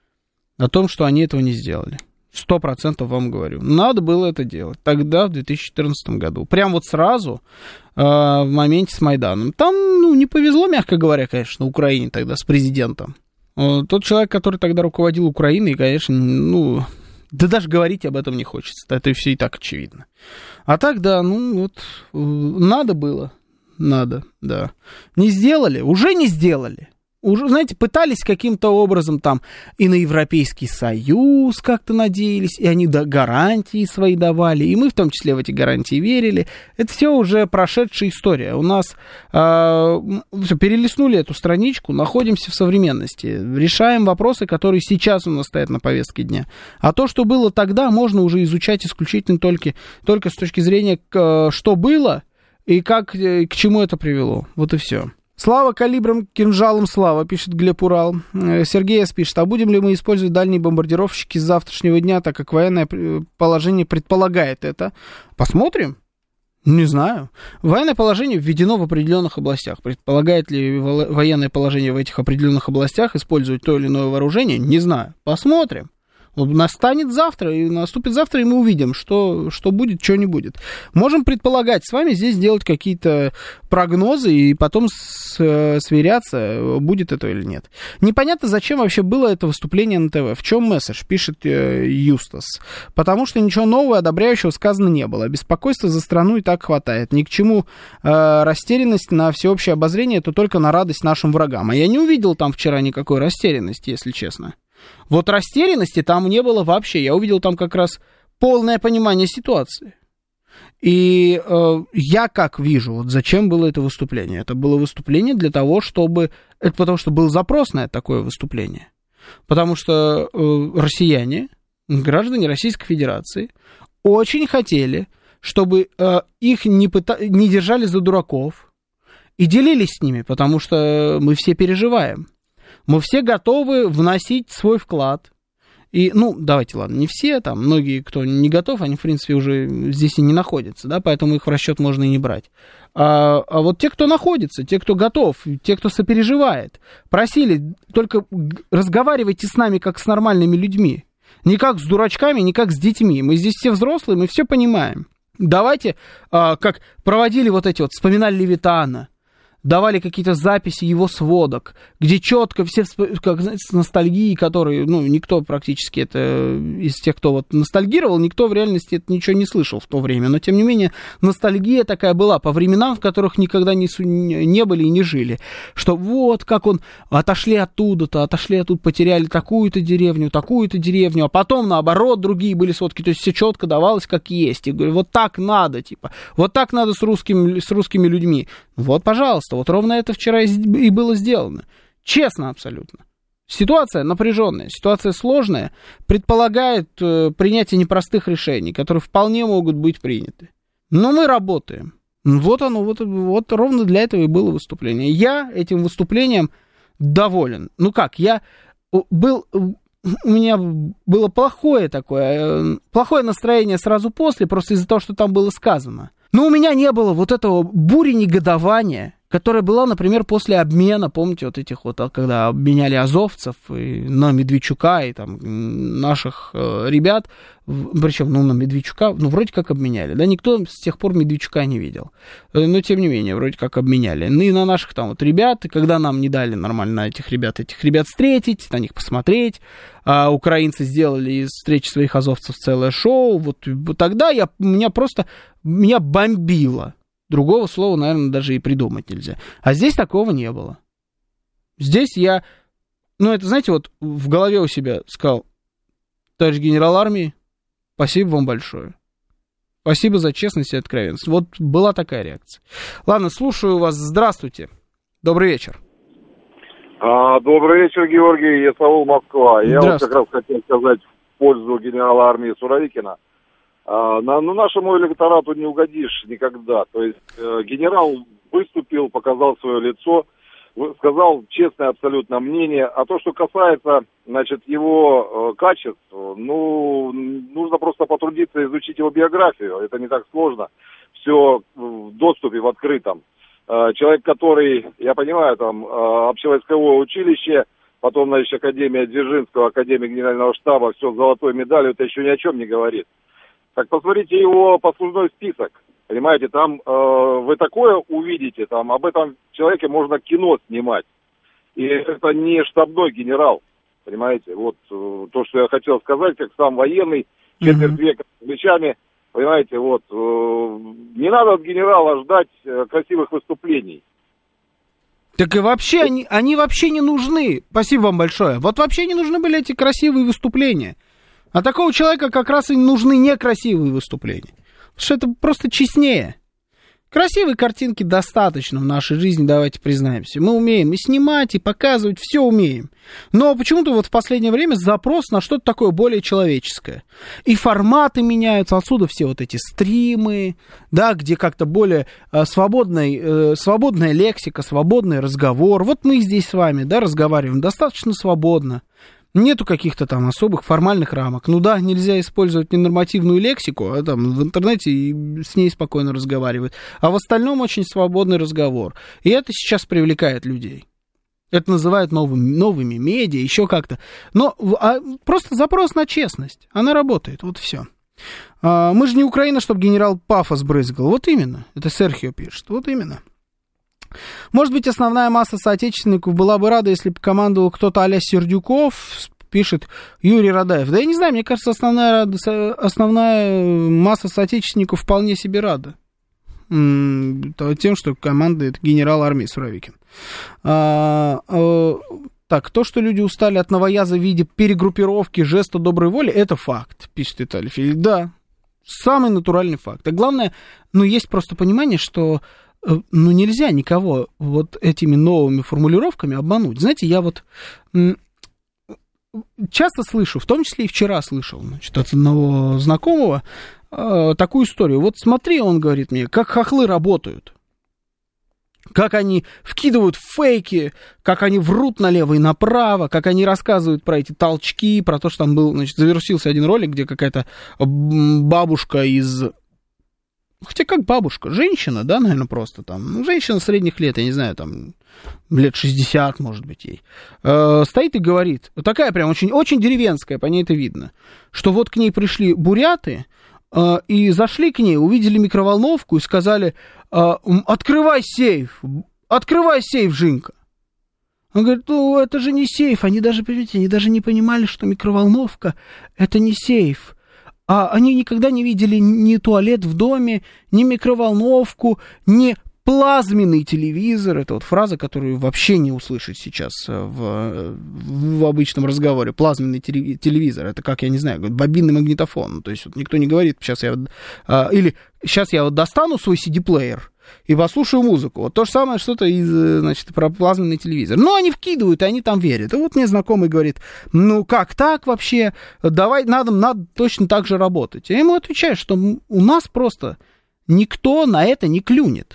о том, что они этого не сделали. Сто процентов вам говорю. Надо было это делать. Тогда, в две тысячи четырнадцатом году. Прям вот сразу, э, в моменте с Майданом. Там, ну, не повезло, мягко говоря, конечно, Украине тогда с президентом. Э, тот человек, который тогда руководил Украиной, конечно, ну... Да даже говорить об этом не хочется. Это все и так очевидно. А так, да, ну, вот, э, надо было. Надо, да. Не сделали? Уже не сделали. Уже, знаете, пытались каким-то образом там и на Европейский Союз как-то надеялись, и они да, гарантии свои давали, и мы в том числе в эти гарантии верили. Это все уже прошедшая история. У нас э, все, перелистнули эту страничку, находимся в современности, решаем вопросы, которые сейчас у нас стоят на повестке дня. А то, что было тогда, можно уже изучать исключительно только, только с точки зрения, к, что было и как, к чему это привело. Вот и все. Слава калибром, кинжалом слава, пишет Глеб Урал. Сергей С. пишет, а будем ли мы использовать дальние бомбардировщики с завтрашнего дня, так как военное положение предполагает это? Посмотрим. Не знаю. Военное положение введено в определенных областях. Предполагает ли военное положение в этих определенных областях использовать то или иное вооружение? Не знаю. Посмотрим. Настанет завтра, и наступит завтра, и мы увидим, что, что будет, что не будет. Можем предполагать с вами здесь делать какие-то прогнозы и потом с, сверяться, будет это или нет. Непонятно, зачем вообще было это выступление на ТВ. В чем месседж, пишет э, Юстас. Потому что ничего нового, одобряющего сказано не было. Беспокойства за страну и так хватает. Ни к чему э, растерянность на всеобщее обозрение, это только на радость нашим врагам. А я не увидел там вчера никакой растерянности, если честно. Вот растерянности там не было вообще. Я увидел там как раз полное понимание ситуации. И э, я как вижу, вот зачем было это выступление? Это было выступление для того, чтобы... Это потому что был запрос на такое выступление. Потому что э, россияне, граждане Российской Федерации, очень хотели, чтобы э, их не, пыта... не держали за дураков и делились с ними, потому что мы все переживаем. Мы все готовы вносить свой вклад. И, ну, давайте, ладно, не все, там, многие, кто не готов, они, в принципе, уже здесь и не находятся, да, поэтому их в расчет можно и не брать. А, а вот те, кто находится, те, кто готов, те, кто сопереживает, просили, только разговаривайте с нами, как с нормальными людьми. Не как с дурачками, не как с детьми. Мы здесь все взрослые, мы все понимаем. Давайте, а, как проводили вот эти вот, вспоминали Левитана, давали какие-то записи его сводок, где четко все, как, знаете, с ностальгией, которые, ну, никто практически это, из тех, кто вот ностальгировал, никто в реальности это ничего не слышал в то время, но, тем не менее, ностальгия такая была по временам, в которых никогда не, не были и не жили, что вот, как он, отошли оттуда-то, отошли оттуда, потеряли такую-то деревню, такую-то деревню, а потом, наоборот, другие были сводки, то есть все четко давалось, как есть, и говорю, вот так надо, типа, вот так надо с русскими, с русскими людьми, вот, пожалуйста. Вот ровно это вчера и было сделано. Честно абсолютно. Ситуация напряженная, ситуация сложная, предполагает э, принятие непростых решений, которые вполне могут быть приняты. Но мы работаем. Вот оно, вот, вот ровно для этого и было выступление. Я этим выступлением доволен. Ну как, я был... У меня было плохое такое, плохое настроение сразу после, просто из-за того, что там было сказано. Но у меня не было вот этого бури негодования, которая была, например, после обмена, помните, вот этих вот, когда обменяли азовцев и на Медведчука и там наших э, ребят, причем, ну, на Медведчука, ну, вроде как обменяли, да, никто с тех пор Медведчука не видел, но, тем не менее, вроде как обменяли. Ну, и на наших там вот ребят, и когда нам не дали нормально этих ребят, этих ребят встретить, на них посмотреть, а украинцы сделали из встречи своих азовцев целое шоу, вот, вот тогда я, меня просто, меня бомбило. Другого слова, наверное, даже и придумать нельзя. А здесь такого не было. Здесь я, ну, это, знаете, вот в голове у себя сказал, товарищ генерал армии, спасибо вам большое. Спасибо за честность и откровенность. Вот была такая реакция. Ладно, слушаю вас. Здравствуйте. Добрый вечер. А, добрый вечер, Георгий. Я Саул, Москва. Я вот как раз хотел сказать в пользу генерала армии Суровикина. А, на, ну, нашему электорату не угодишь никогда. То есть э, генерал выступил, показал свое лицо, сказал честное абсолютно мнение. А то, что касается, значит, его э, качеств, ну, нужно просто потрудиться изучить его биографию. Это не так сложно. Все в доступе, в открытом. Э, человек, который, я понимаю, там, э, общевойсковое училище, потом, значит, Академия Дзержинского, Академия Генерального штаба, все с золотой медалью, это еще ни о чем не говорит. Так посмотрите его послужной список, понимаете, там э, вы такое увидите, там об этом человеке можно кино снимать. И это не штабной генерал, понимаете, вот э, то, что я хотел сказать, как сам военный, четверть века с плечами, понимаете, вот, э, не надо от генерала ждать э, красивых выступлений. Так и вообще, они, они вообще не нужны, спасибо вам большое, вот вообще не нужны были эти красивые выступления. А такого человека как раз и нужны некрасивые выступления. Потому что это просто честнее. Красивой картинки достаточно в нашей жизни, давайте признаемся. Мы умеем и снимать, и показывать, все умеем. Но почему-то вот в последнее время запрос на что-то такое более человеческое. И форматы меняются, отсюда все вот эти стримы, да, где как-то более э, свободный, э, свободная лексика, свободный разговор. Вот мы здесь с вами, да, разговариваем достаточно свободно. Нету каких-то там особых формальных рамок. Ну да, нельзя использовать ненормативную лексику, а там в интернете и с ней спокойно разговаривают. А в остальном очень свободный разговор. И это сейчас привлекает людей. Это называют новыми, новыми медиа, еще как-то. Но а, просто запрос на честность. Она работает, вот все. А, мы же не Украина, чтобы генерал пафос брызгал. Вот именно. Это Серхио пишет. Вот именно. Может быть, основная масса соотечественников была бы рада, если бы командовал кто-то а-ля Сердюков, пишет Юрий Радаев. Да я не знаю, мне кажется, основная, основная масса соотечественников вполне себе рада тем, что командует генерал армии Суровикин. А, а, так, то, что люди устали от новояза в виде перегруппировки, жеста доброй воли, это факт, пишет Виталий Филипп. Да, самый натуральный факт. А главное, ну, есть просто понимание, что ну, нельзя никого вот этими новыми формулировками обмануть. Знаете, я вот часто слышу, в том числе и вчера слышал, значит, от одного знакомого э, такую историю. Вот смотри, он говорит мне, как хохлы работают. Как они вкидывают фейки, как они врут налево и направо, как они рассказывают про эти толчки, про то, что там был, значит, завирусился один ролик, где какая-то бабушка из... Хотя как бабушка, женщина, да, наверное, просто там, ну, женщина средних лет, я не знаю, там, лет шестьдесят, может быть, ей, э, стоит и говорит, такая прям очень, очень деревенская, по ней это видно, что вот к ней пришли буряты, э, и зашли к ней, увидели микроволновку и сказали, э, открывай сейф, открывай сейф, Жинка. Он говорит, ну, это же не сейф, они даже, понимаете, они даже не понимали, что микроволновка, это не сейф. А они никогда не видели ни туалет в доме, ни микроволновку, ни плазменный телевизор. Это вот фраза, которую вообще не услышать сейчас в, в обычном разговоре. Плазменный телевизор. Это как, я не знаю, бобинный магнитофон. Ну, то есть вот никто не говорит, сейчас я... А, или сейчас я вот достану свой си ди-плеер и послушаю музыку. Вот то же самое что-то из, значит, про плазменный телевизор. Но они вкидывают, и они там верят. И вот мне знакомый говорит, ну как так вообще? Давай, надо, надо точно так же работать. Я ему отвечаю, что у нас просто никто на это не клюнет.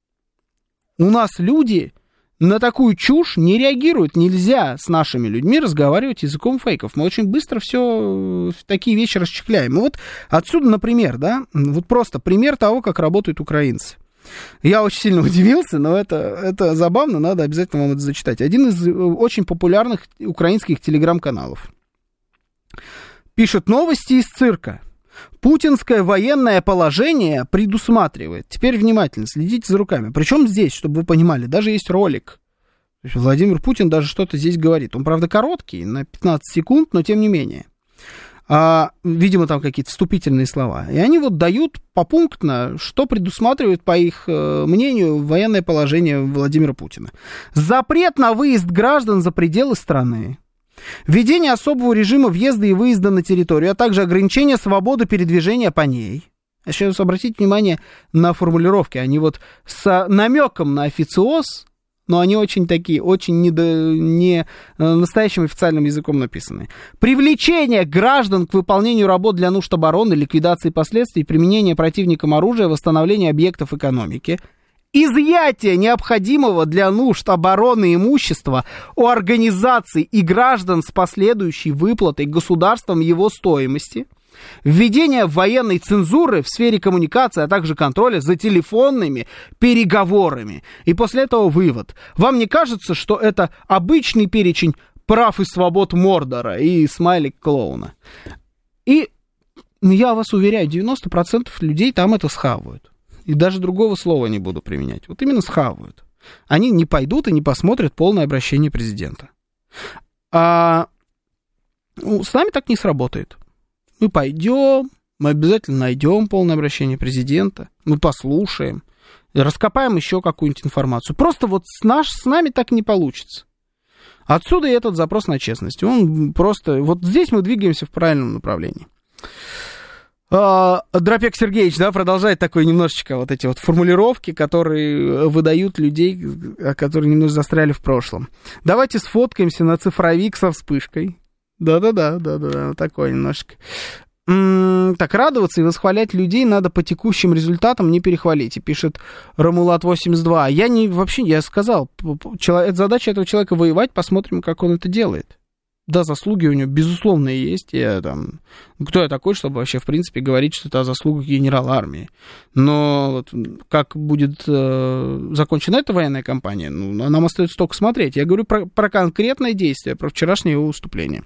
У нас люди на такую чушь не реагируют. Нельзя с нашими людьми разговаривать языком фейков. Мы очень быстро все такие вещи расчехляем. И вот отсюда, например, да, вот просто пример того, как работают украинцы. Я очень сильно удивился, но это, это забавно, надо обязательно вам это зачитать. Один из очень популярных украинских телеграм-каналов пишет новости из цирка. Путинское военное положение предусматривает. Теперь внимательно, следите за руками. Причем здесь, чтобы вы понимали, даже есть ролик. Владимир Путин даже что-то здесь говорит. Он, правда, короткий, на пятнадцать секунд, но тем не менее. А, видимо, там какие-то вступительные слова. И они вот дают попунктно, что предусматривает, по их э, мнению, военное положение Владимира Путина. Запрет на выезд граждан за пределы страны. Введение особого режима въезда и выезда на территорию, а также ограничение свободы передвижения по ней. Сейчас обратите внимание на формулировки. Они вот с намеком на официоз, но они очень такие, очень не, до, не настоящим официальным языком написаны. Привлечение граждан к выполнению работ для нужд обороны, ликвидации последствий, применение противником оружия, восстановление объектов экономики. Изъятие необходимого для нужд обороны имущества у организаций и граждан с последующей выплатой государством его стоимости. Введение военной цензуры в сфере коммуникации, а также контроля за телефонными переговорами. И после этого вывод. Вам не кажется, что это обычный перечень прав и свобод Мордора и смайлик клоуна? И я вас уверяю, девяносто процентов людей там это схавают. И даже другого слова не буду применять. Вот именно схавают. Они не пойдут и не посмотрят полное обращение президента. А ну, с нами так не сработает. Мы пойдем, мы обязательно найдем полное обращение президента, мы послушаем, раскопаем еще какую-нибудь информацию. Просто вот с, наш, с нами так не получится. Отсюда и этот запрос на честность. Он просто... Вот здесь мы двигаемся в правильном направлении. Дропек Сергеевич, да, продолжает такое немножечко вот эти вот формулировки, которые выдают людей, которые немножко застряли в прошлом. Давайте сфоткаемся на цифровик со вспышкой. Да-да-да, да-да-да, такое немножко. М-м, так, радоваться и восхвалять людей надо по текущим результатам, не перехвалите, пишет Рамулат восемьдесят два. Я не, вообще, я сказал, человек, задача этого человека воевать, посмотрим, как он это делает. Да, заслуги у него, безусловно, есть. Я, там, кто я такой, чтобы вообще, в принципе, говорить, что это о заслугах генерала армии. Но вот, как будет э, закончена эта военная кампания, ну, нам остается только смотреть. Я говорю про, про конкретное действие, про вчерашнее его выступление.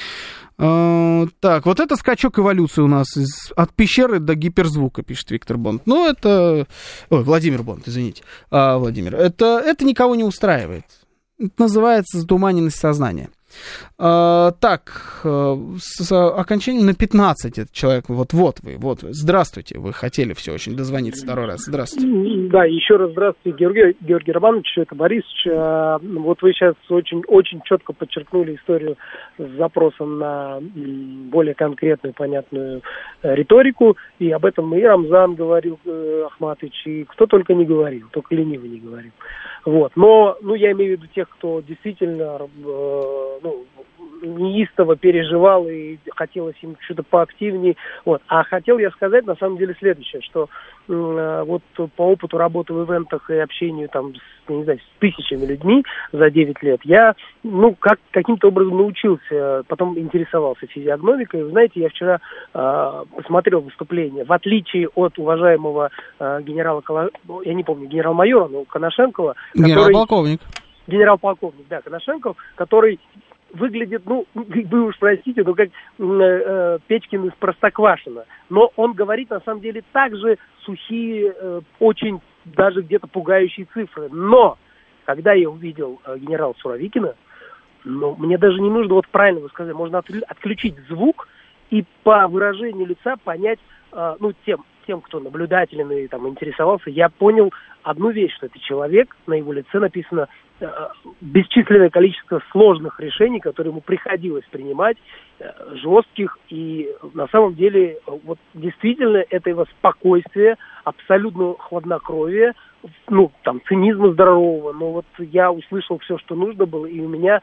Э, так, вот это скачок эволюции у нас из, от пещеры до гиперзвука, пишет Виктор Бонд. Ну, это... Ой, Владимир Бонд, извините. А, Владимир, это, это никого не устраивает. Это называется затуманенность сознания. Uh, так, uh, с uh, окончанием на пятнадцать этот человек, вот-вот вы, вот вы, здравствуйте, вы хотели все очень дозвониться второй раз, здравствуйте. Да, еще раз здравствуйте, Георгий, Георгий Романович, это Борисович, uh, вот вы сейчас очень, очень четко подчеркнули историю с запросом на um, более конкретную, понятную uh, риторику, и об этом и Рамзан говорил, uh, Ахматович, и кто только не говорил, только ленивый не говорил. Вот, но, ну, я имею в виду тех, кто действительно, uh, ну, неистово переживал и хотелось им что-то поактивнее. Вот. А хотел я сказать, на самом деле, следующее, что э, вот по опыту работы в ивентах и общению там, с, я не знаю, с тысячами людьми за девять лет, я, ну, как, каким-то образом научился, потом интересовался физиогномикой. Вы знаете, я вчера э, посмотрел выступление. В отличие от уважаемого э, генерала, я не помню, генерал-майора, но Коношенкова. Генерал-полковник. Генерал-полковник, да, Коношенков, который выглядит, ну, вы уж простите, ну, как э, Печкин из Простоквашино. Но он говорит, на самом деле, также сухие, э, очень даже где-то пугающие цифры. Но, когда я увидел э, генерала Суровикина, ну, мне даже не нужно, вот правильно вы сказали, можно отключить звук и по выражению лица понять, э, ну, тем, тем, кто наблюдателен и там интересовался, я понял одну вещь, что это человек, на его лице написано э, бесчисленное количество сложных решений, которые ему приходилось принимать, э, жестких, и на самом деле вот действительно это его спокойствие, абсолютно хладнокровие, ну, там, цинизма здорового, но вот я услышал все, что нужно было, и у меня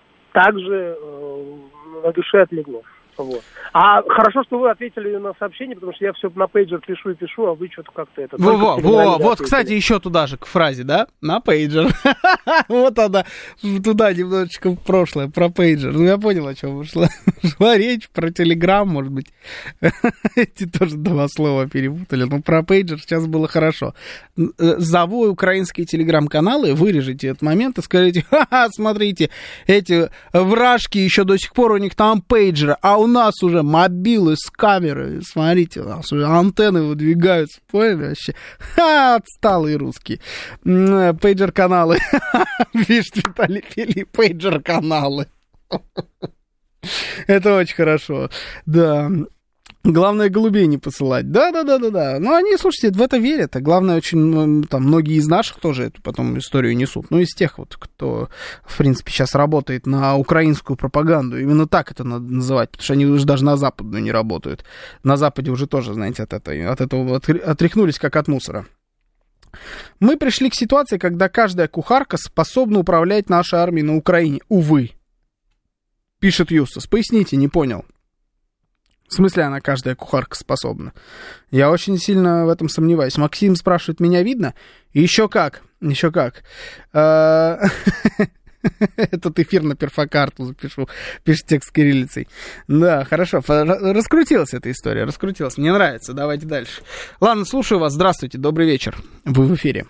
также э, на душе отлегло. Вот. А хорошо, что вы ответили на сообщение, потому что я все на пейджер пишу и пишу, а вы что-то как-то это... Во, во, во, вот, кстати, еще туда же, к фразе, да? На пейджер. Вот она, туда немножечко в прошлое, про пейджер. Ну, я понял, о чем шла. Шла речь про телеграм, может быть. Эти тоже два слова перепутали. Но про пейджер сейчас было хорошо. Зову украинские телеграм-каналы, вырежите этот момент и скажите: ха-ха, смотрите, эти вражки еще до сих пор, у них там пейджеры, а у нас уже мобилы с камерой, смотрите, у нас уже антенны выдвигаются, поняли вообще? Ха, отсталые русские. Пейджер-каналы. Пишет Виталий Филипп, пейджер-каналы. Это очень хорошо, да. Главное, голубей не посылать. Да-да-да-да-да. Но они, слушайте, в это верят. А главное, очень, там, многие из наших тоже эту потом историю несут. Ну, из тех вот, кто, в принципе, сейчас работает на украинскую пропаганду. Именно так это надо называть, потому что они уже даже на западную не работают. На Западе уже тоже, знаете, от этого, от этого отряхнулись, как от мусора. Мы пришли к ситуации, когда каждая кухарка способна управлять нашей армией на Украине. Увы. Пишет Юстас. Поясните, не понял. В смысле, она каждая кухарка способна? Я очень сильно в этом сомневаюсь. Максим спрашивает, меня видно? Еще как, еще как. Этот эфир на перфокарту запишу, пишет текст кириллицей. Да, хорошо, раскрутилась эта история, раскрутилась. Мне нравится, давайте дальше. Ладно, слушаю вас, здравствуйте, добрый вечер. Вы в эфире.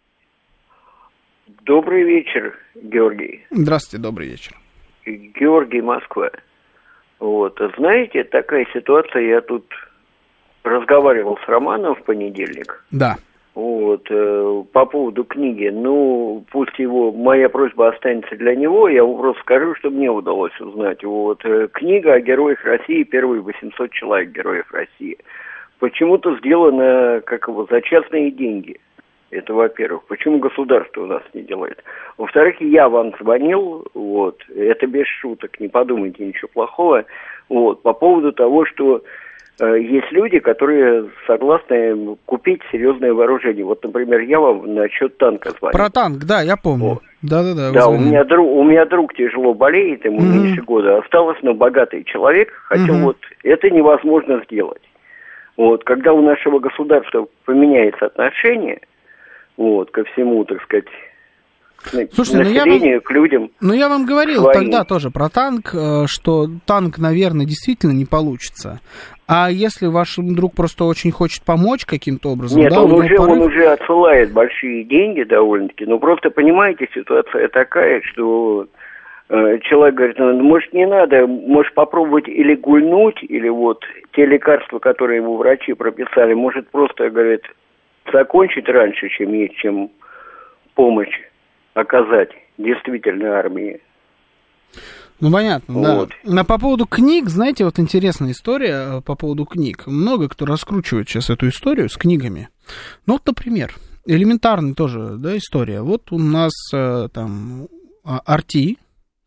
Добрый вечер, Георгий. Здравствуйте, добрый вечер. Георгий, Москва. Вот, знаете, такая ситуация, я тут разговаривал с Романом в понедельник. Да. Вот, э, по поводу книги. Ну, пусть его, моя просьба останется для него, я ему просто скажу, что мне удалось узнать. Вот, э, книга о героях России, первые восемьсот человек героев России. Почему-то сделана, как его, за частные деньги. Это, во-первых. Почему государство у нас не делает? Во-вторых, я вам звонил, вот, это без шуток, не подумайте ничего плохого, вот, по поводу того, что есть люди, которые согласны купить серьезное вооружение. Вот, например, я вам насчет танка звоню. Про танк, да, я помню. Да-да-да. Да, у меня, друг, у меня друг тяжело болеет, ему mm-hmm. меньше года осталось, но богатый человек, хотя mm-hmm. вот это невозможно сделать. Вот, когда у нашего государства поменяется отношение, вот, ко всему, так сказать, Слушайте, к населению, ну я вам, к людям. Ну, я вам говорил своим. Тогда тоже про танк, что танк, наверное, действительно не получится. А если ваш друг просто очень хочет помочь каким-то образом... Нет, да, он, уже, порыв... он уже отсылает большие деньги довольно-таки, но просто, понимаете, ситуация такая, что э, человек говорит, ну, может, не надо, может, попробовать или гульнуть, или вот те лекарства, которые ему врачи прописали, может, просто, говорит, закончить раньше, чем есть, чем помощь оказать действительно армии. Ну, понятно, вот. Да. А по поводу книг, знаете, вот интересная история по поводу книг. Много кто раскручивает сейчас эту историю с книгами. Ну, вот, например, элементарная тоже, да, история. Вот у нас там ар ти,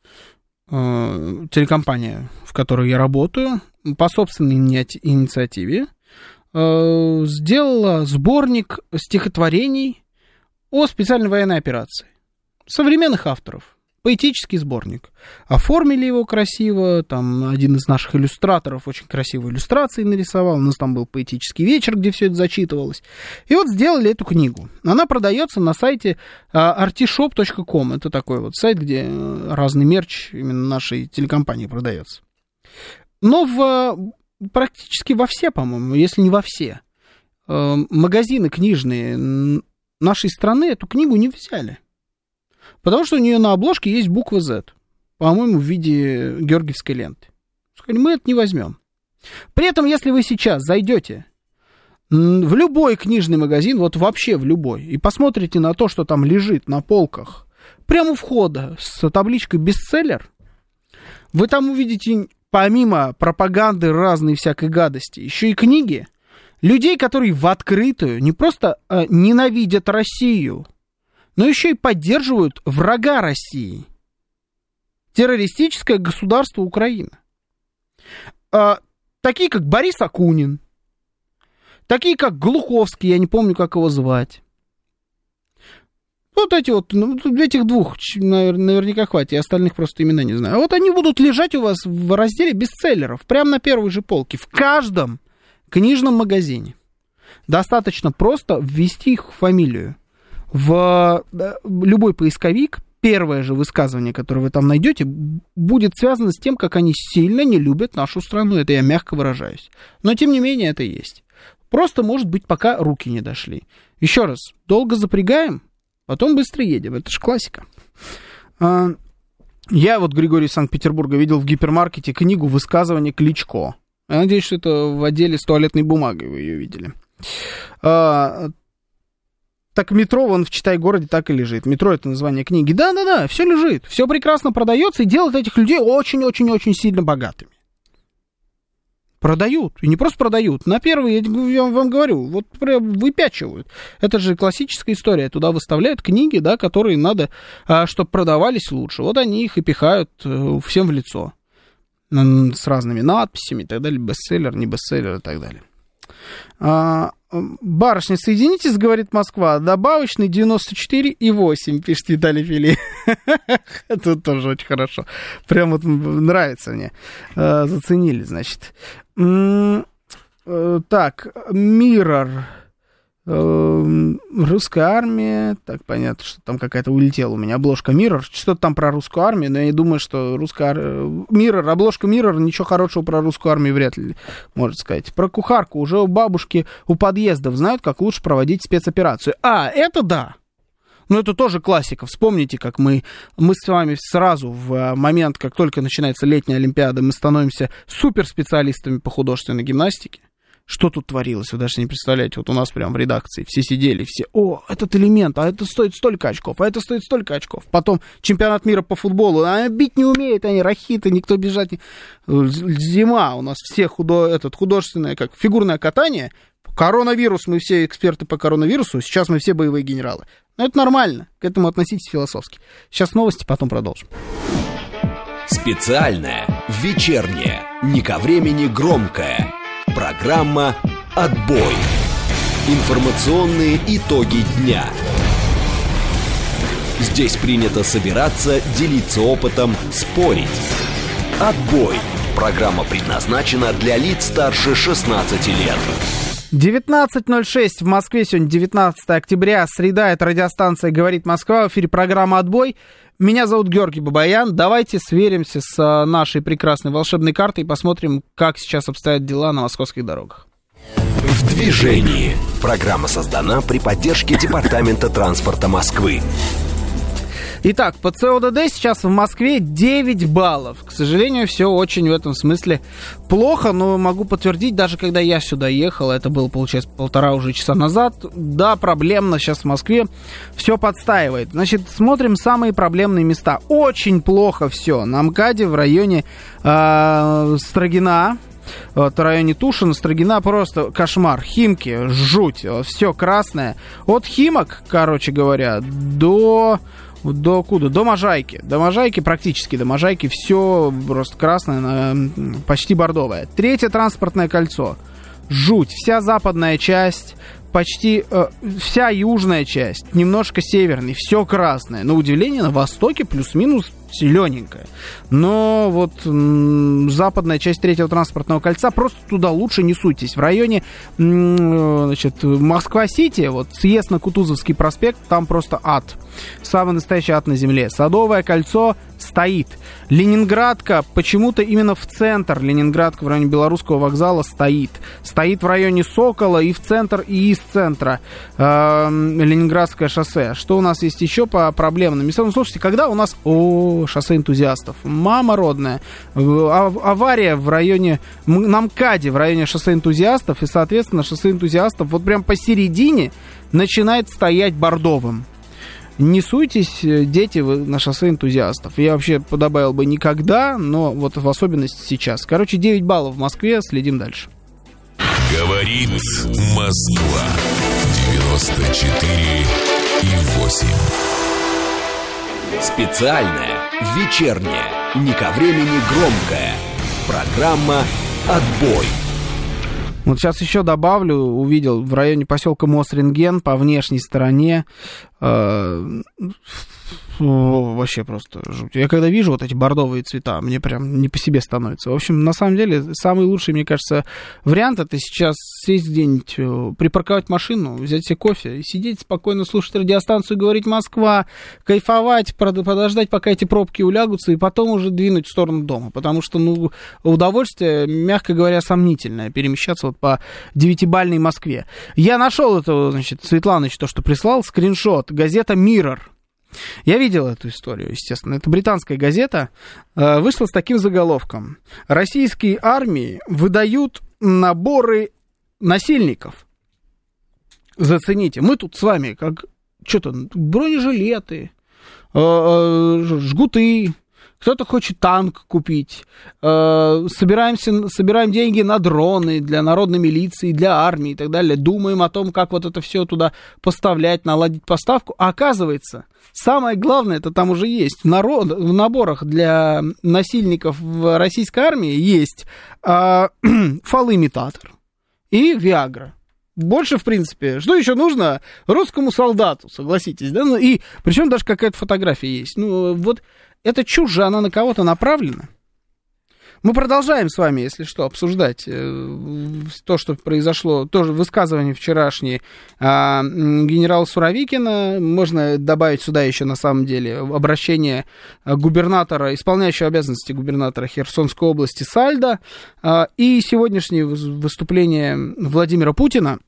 телекомпания, в которой я работаю, по собственной инициативе сделала сборник стихотворений о специальной военной операции. Современных авторов. Поэтический сборник. Оформили его красиво. Там один из наших иллюстраторов очень красивые иллюстрации нарисовал. У нас там был поэтический вечер, где все это зачитывалось. И вот сделали эту книгу. Она продается на сайте артишоп точка ком. Это такой вот сайт, где разный мерч именно нашей телекомпании продается. Но в, практически во все, по-моему, если не во все, магазины книжные нашей страны эту книгу не взяли. Потому что у нее на обложке есть буква Z, по-моему, в виде георгиевской ленты. Сказали, мы это не возьмем. При этом, если вы сейчас зайдете в любой книжный магазин, вот вообще в любой, и посмотрите на то, что там лежит на полках, прямо у входа с табличкой «бестселлер», вы там увидите, помимо пропаганды разной всякой гадости, еще и книги людей, которые в открытую не просто э, ненавидят Россию, но еще и поддерживают врага России. Террористическое государство Украина. А, такие, как Борис Акунин. Такие, как Глуховский, я не помню, как его звать. Вот эти вот, ну, этих двух наверняка хватит, я остальных просто имена не знаю. А вот они будут лежать у вас в разделе бестселлеров, прямо на первой же полке, в каждом книжном магазине. Достаточно просто ввести их фамилию в любой поисковик. Первое же высказывание, которое вы там найдете, будет связано с тем, как они сильно не любят нашу страну. Это я мягко выражаюсь. Но, тем не менее, это есть. Просто, может быть, пока руки не дошли. Еще раз, долго запрягаем, потом быстро едем. Это же классика. Я вот, Григорий из Санкт-Петербурга, видел в гипермаркете книгу «Высказывание Кличко». Я надеюсь, что это в отделе с туалетной бумагой вы ее видели. Так метро, вон в Читай-городе так и лежит. Метро — это название книги. Да-да-да, все лежит, все прекрасно продается и делает этих людей очень-очень-очень сильно богатыми. Продают, и не просто продают. На первый, я вам говорю, вот прям выпячивают. Это же классическая история. Туда выставляют книги, да, которые надо, чтобы продавались лучше. Вот они их и пихают всем в лицо. С разными надписями и так далее. Бестселлер, не бестселлер и так далее. А, барышня, соединитесь, говорит Москва. Добавочный девяносто четыре и восемь, пишет Виталий Фили. Это тоже очень хорошо. Прям вот нравится мне. Заценили, значит. Так, Mirror. Русская армия. Так, понятно, что там какая-то улетела у меня обложка Mirror. Что-то там про русскую армию, но я не думаю, что русская армия... Mirror, обложка Mirror, ничего хорошего про русскую армию вряд ли может сказать. Про кухарку. Уже у бабушки у подъездов знают, как лучше проводить спецоперацию. А, это да. Ну, это тоже классика. Вспомните, как мы, мы с вами сразу в момент, как только начинается летняя Олимпиада, мы становимся суперспециалистами по художественной гимнастике. Что тут творилось, вы даже не представляете. Вот у нас прям в редакции все сидели, все, о, этот элемент, а это стоит столько очков, а это стоит столько очков. Потом чемпионат мира по футболу, а бить не умеют они, рахиты, никто бежать не... Зима, у нас все худо... этот, художественное, как фигурное катание, коронавирус, мы все эксперты по коронавирусу, сейчас мы все боевые генералы. Но это нормально, к этому относитесь философски. Сейчас новости, потом продолжим. Специальное, вечернее, не ко времени громкое. Программа «Отбой». Информационные итоги дня. Здесь принято собираться, делиться опытом, спорить. «Отбой». Программа предназначена для лиц старше шестнадцати лет. девятнадцать ноль шесть в Москве, сегодня девятнадцатое октября, среда, это радиостанция «Говорит Москва», в эфире программа «Отбой». Меня зовут Георгий Бабаян. Давайте сверимся с нашей прекрасной волшебной картой и посмотрим, как сейчас обстоят дела на московских дорогах. В движении. Программа создана при поддержке Департамента транспорта Москвы. Итак, по ЦОДД сейчас в Москве девять баллов. К сожалению, все очень в этом смысле плохо, но могу подтвердить, даже когда я сюда ехал, это было, получается, полтора уже часа назад, да, проблемно сейчас в Москве, все подстаивает. Значит, смотрим самые проблемные места. Очень плохо все на МКАДе в районе э, Строгина. Вот, в районе Тушина, Строгина, просто кошмар. Химки, жуть, все красное. От Химок, короче говоря, до... До куда? До Можайки. До Можайки, практически до Можайки, все просто красное, почти бордовое. Третье транспортное кольцо. Жуть. Вся западная часть, почти э, вся южная часть, немножко северная, все красное. На удивление, на востоке плюс-минус зелененькая. Но вот м- западная часть третьего транспортного кольца, просто туда лучше не суйтесь. В районе м- значит, Москва-Сити, вот съезд на Кутузовский проспект, там просто ад. Самый настоящий ад на земле. Садовое кольцо стоит. Ленинградка почему-то именно в центр. Ленинградка в районе Белорусского вокзала стоит. Стоит в районе Сокола и в центр, и из центра. Э- Ленинградское шоссе. Что у нас есть еще по проблемным местам? Ну, слушайте, когда у нас... О, шоссе энтузиастов. Мама родная. Авария в районе... На МКАДе в районе шоссе энтузиастов. И, соответственно, шоссе энтузиастов вот прям посередине начинает стоять бордовым. Не суйтесь, дети, вы на шоссе энтузиастов. Я вообще добавил бы никогда, но вот в особенности сейчас. Короче, девять баллов в Москве, следим дальше. Говорит Москва. девяносто четыре и восемь. Специальная, вечерняя, не ко времени громкая. Программа «Отбой». Вот сейчас еще добавлю, увидел в районе поселка Мосрентген по внешней стороне э, вообще просто жуть. Я когда вижу вот эти бордовые цвета, мне прям не по себе становится. В общем, на самом деле, самый лучший, мне кажется, вариант — это сейчас сесть где-нибудь, припарковать машину, взять себе кофе и сидеть спокойно, слушать радиостанцию «Говорит Москва», кайфовать, подождать, пока эти пробки улягутся, и потом уже двинуть в сторону дома. Потому что, ну, удовольствие, мягко говоря, сомнительное, перемещаться вот по девятибалльной Москве. Я нашел это, значит, Светланыч, то, что прислал, скриншот, газета «Mirror». Я видел эту историю, естественно. Это британская газета, э, вышла с таким заголовком. Российские армии выдают наборы насильников. Зацените. Мы тут с вами, как, что-то, бронежилеты, э, э, жгуты, кто-то хочет танк купить. Э, собираемся, собираем деньги на дроны для народной милиции, для армии и так далее. Думаем о том, как вот это все туда поставлять, наладить поставку. А оказывается, самое главное, это там уже есть. В, народ, в наборах для насильников в российской армии есть э, фалоимитатор и Виагра. Больше, в принципе, что еще нужно русскому солдату, согласитесь, да? И причем даже какая-то фотография есть. Ну, вот эта чушь же, она на кого-то направлена. Мы продолжаем с вами, если что, обсуждать э, то, что произошло, тоже высказывание вчерашнее э, генерала Суровикина. Можно добавить сюда еще, на самом деле, обращение губернатора, исполняющего обязанности губернатора Херсонской области Сальдо, э, и сегодняшнее выступление Владимира Путина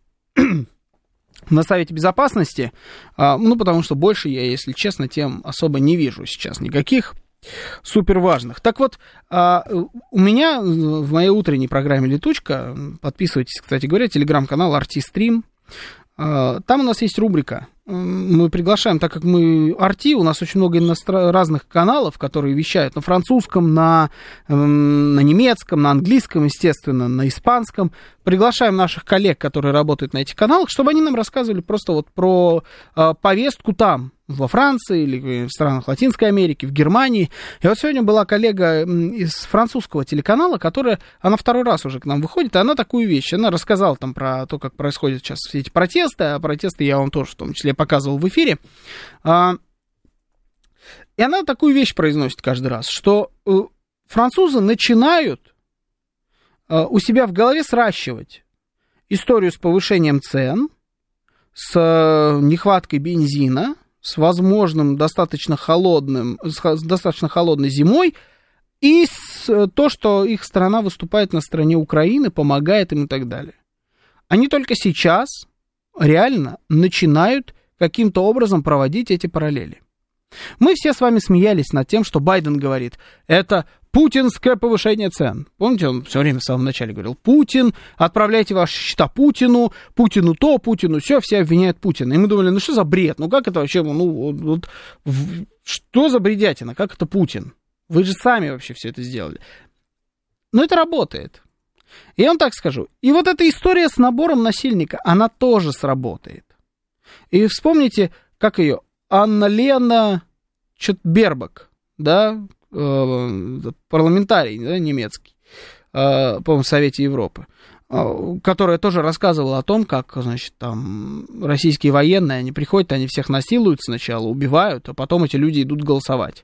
на Совете Безопасности, ну, потому что больше я, если честно, тем особо не вижу сейчас никаких суперважных. Так вот, у меня в моей утренней программе «Летучка», подписывайтесь, кстати говоря, телеграм-канал «Арти-стрим», там у нас есть рубрика. Мы приглашаем, так как мы Арти, у нас очень много иностран... разных каналов, которые вещают на французском, на, на немецком, на английском, естественно, на испанском. Приглашаем наших коллег, которые работают на этих каналах, чтобы они нам рассказывали просто вот про повестку там, во Франции или в странах Латинской Америки, в Германии. И вот сегодня была коллега из французского телеканала, которая, она второй раз уже к нам выходит, и она такую вещь, она рассказала там про то, как происходят сейчас все эти протесты, а протесты я вам тоже в том числе показывал в эфире. И она такую вещь произносит каждый раз, что французы начинают у себя в голове сращивать историю с повышением цен, с нехваткой бензина, с возможным достаточно холодным, с достаточно холодной зимой, и с, то, что их страна выступает на стороне Украины, помогает им и так далее. Они только сейчас реально начинают каким-то образом проводить эти параллели. Мы все с вами смеялись над тем, что Байден говорит, это путинское повышение цен. Помните, он все время в самом начале говорил, Путин, отправляйте ваши счета Путину, Путину то, Путину все, все обвиняют Путина. И мы думали, ну что за бред, ну как это вообще, ну вот, что за бредятина, как это Путин? Вы же сами вообще все это сделали. Но это работает. И я вам так скажу, и вот эта история с набором насильника, она тоже сработает. И вспомните, как ее, Анна-Лена Бербак, да, парламентарий, да, немецкий, по-моему, в Совете Европы, которая тоже рассказывала о том, как, значит, там российские военные, они приходят, они всех насилуют сначала, убивают, а потом эти люди идут голосовать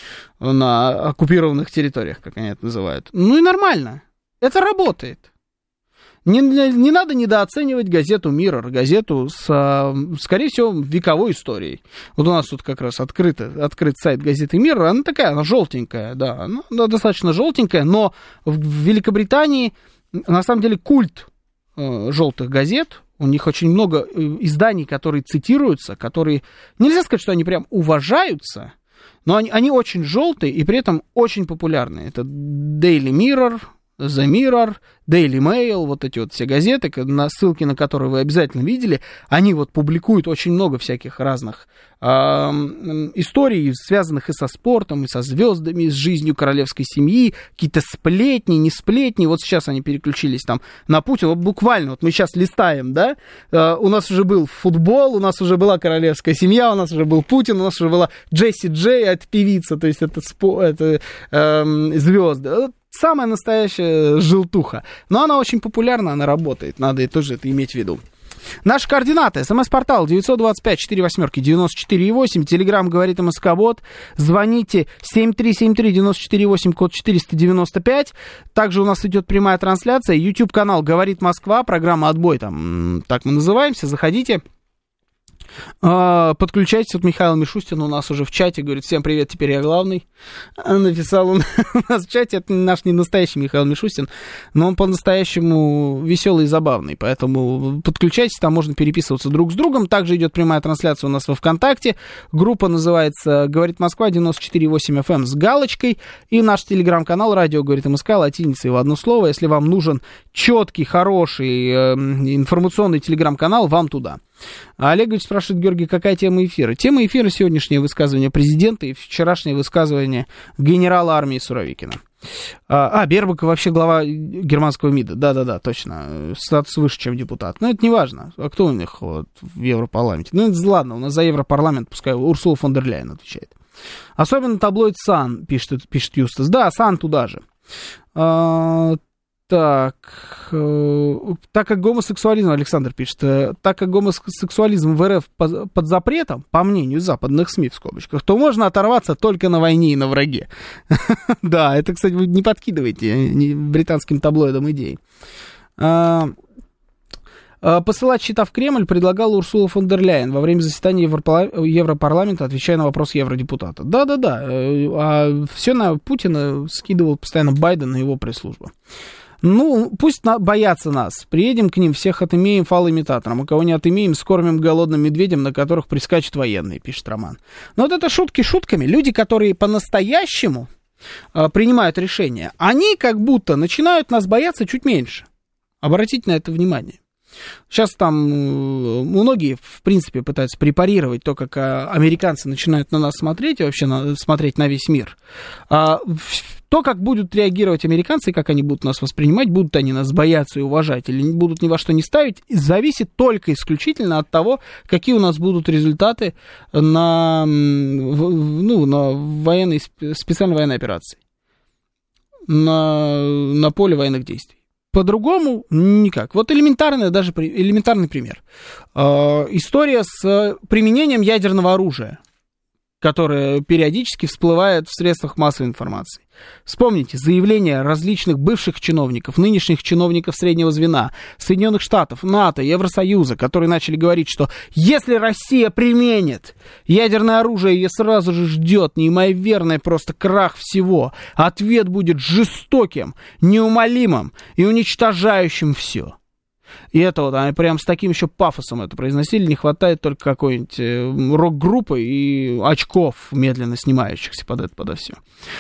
на оккупированных территориях, как они это называют. Ну и нормально, это работает. Не, не надо недооценивать газету «Миррор», газету с, скорее всего, вековой историей. Вот у нас тут как раз открыт, открыт сайт газеты «Миррор», она такая, она желтенькая, да, она достаточно желтенькая, но в Великобритании, на самом деле, культ э, желтых газет, у них очень много изданий, которые цитируются, которые, нельзя сказать, что они прям уважаются, но они, они очень желтые и при этом очень популярные. Это Daily Mirror, The Mirror, Daily Mail, вот эти вот все газеты, на ссылки на которые вы обязательно видели, они вот публикуют очень много всяких разных э, историй, связанных и со спортом, и со звездами, и с жизнью королевской семьи, какие-то сплетни, не сплетни. Вот сейчас они переключились там на Путина, вот буквально, вот мы сейчас листаем, да, э, у нас уже был футбол, у нас уже была королевская семья, у нас уже был Путин, у нас уже была Джесси Джей, это певица, то есть это, спо, это э, звезды. Самая настоящая желтуха. Но она очень популярна, она работает. Надо и тоже это иметь в виду. Наши координаты. СМС-портал девять два пять четыре восемь девяносто четыре восемь. Телеграм говорит МСК-бот. Звоните семь три семь три девяносто четыре восемь, код четыреста девяносто пять. Также у нас идет прямая трансляция. YouTube-канал «Говорит Москва». Программа «Отбой». Там, так мы называемся. Заходите. Подключайтесь, вот Михаил Мишустин у нас уже в чате, говорит, всем привет, теперь я главный. Написал он у нас в чате, это наш не настоящий Михаил Мишустин, но он по-настоящему веселый и забавный, поэтому подключайтесь, там можно переписываться друг с другом. Также идет прямая трансляция у нас во ВКонтакте, группа называется «Говорит Москва» девяносто четыре восемь эф эм с галочкой, и наш телеграм-канал «Радио говорит МСК» латиницей в одно слово. Если вам нужен четкий, хороший э, информационный телеграм-канал, вам туда. А Олегович спрашивает, Георгий, какая тема эфира? Тема эфира — сегодняшнее высказывание президента и вчерашнее высказывание генерала армии Суровикина. А, а Бербак вообще глава германского МИДа. Да-да-да, точно. Статус выше, чем депутат. Но это не важно. А кто у них вот, в Европарламенте? Ну, это ладно, у нас за Европарламент пускай Урсула фон дер Ляйен отвечает. Особенно таблоид Сан, пишет, пишет Юстас. Да, Сан туда же. А, Так, э, так как гомосексуализм, Александр пишет, э, так как гомосексуализм в эр эф под, под запретом, по мнению западных СМИ в скобочках, то можно оторваться только на войне и на враге. Да, это, кстати, вы не подкидываете британским таблоидам идей. Посылать счета в Кремль предлагала Урсула фон дер Ляйен во время заседания Европарламента, отвечая на вопрос евродепутата. Да-да-да, а все на Путина скидывал постоянно Байден и его пресс-служба. Ну, пусть на, боятся нас. Приедем к ним, всех отымеем фалоимитатором. А кого не отымеем, скормим голодным медведям, на которых прискачут военные, пишет Роман. Но вот это шутки шутками. Люди, которые по-настоящему э, принимают решения, они как будто начинают нас бояться чуть меньше. Обратите на это внимание. Сейчас там многие, в принципе, пытаются препарировать то, как американцы начинают на нас смотреть, и вообще на, смотреть на весь мир. А то, как будут реагировать американцы, и как они будут нас воспринимать, будут они нас бояться и уважать, или будут ни во что не ставить, зависит только исключительно от того, какие у нас будут результаты на, ну, на военной, специальной военной операции, на, на поле военных действий. По-другому никак. Вот элементарный, даже элементарный пример. Э, история с применением ядерного оружия, которое периодически всплывает в средствах массовой информации. Вспомните заявления различных бывших чиновников, нынешних чиновников среднего звена Соединенных Штатов, НАТО, Евросоюза, которые начали говорить, что если Россия применит ядерное оружие, ее сразу же ждет неимоверный просто крах всего. Ответ будет жестоким, неумолимым и уничтожающим все. И это вот, они прям с таким еще пафосом это произносили, не хватает только какой-нибудь рок-группы и очков, медленно снимающихся под это, подо все.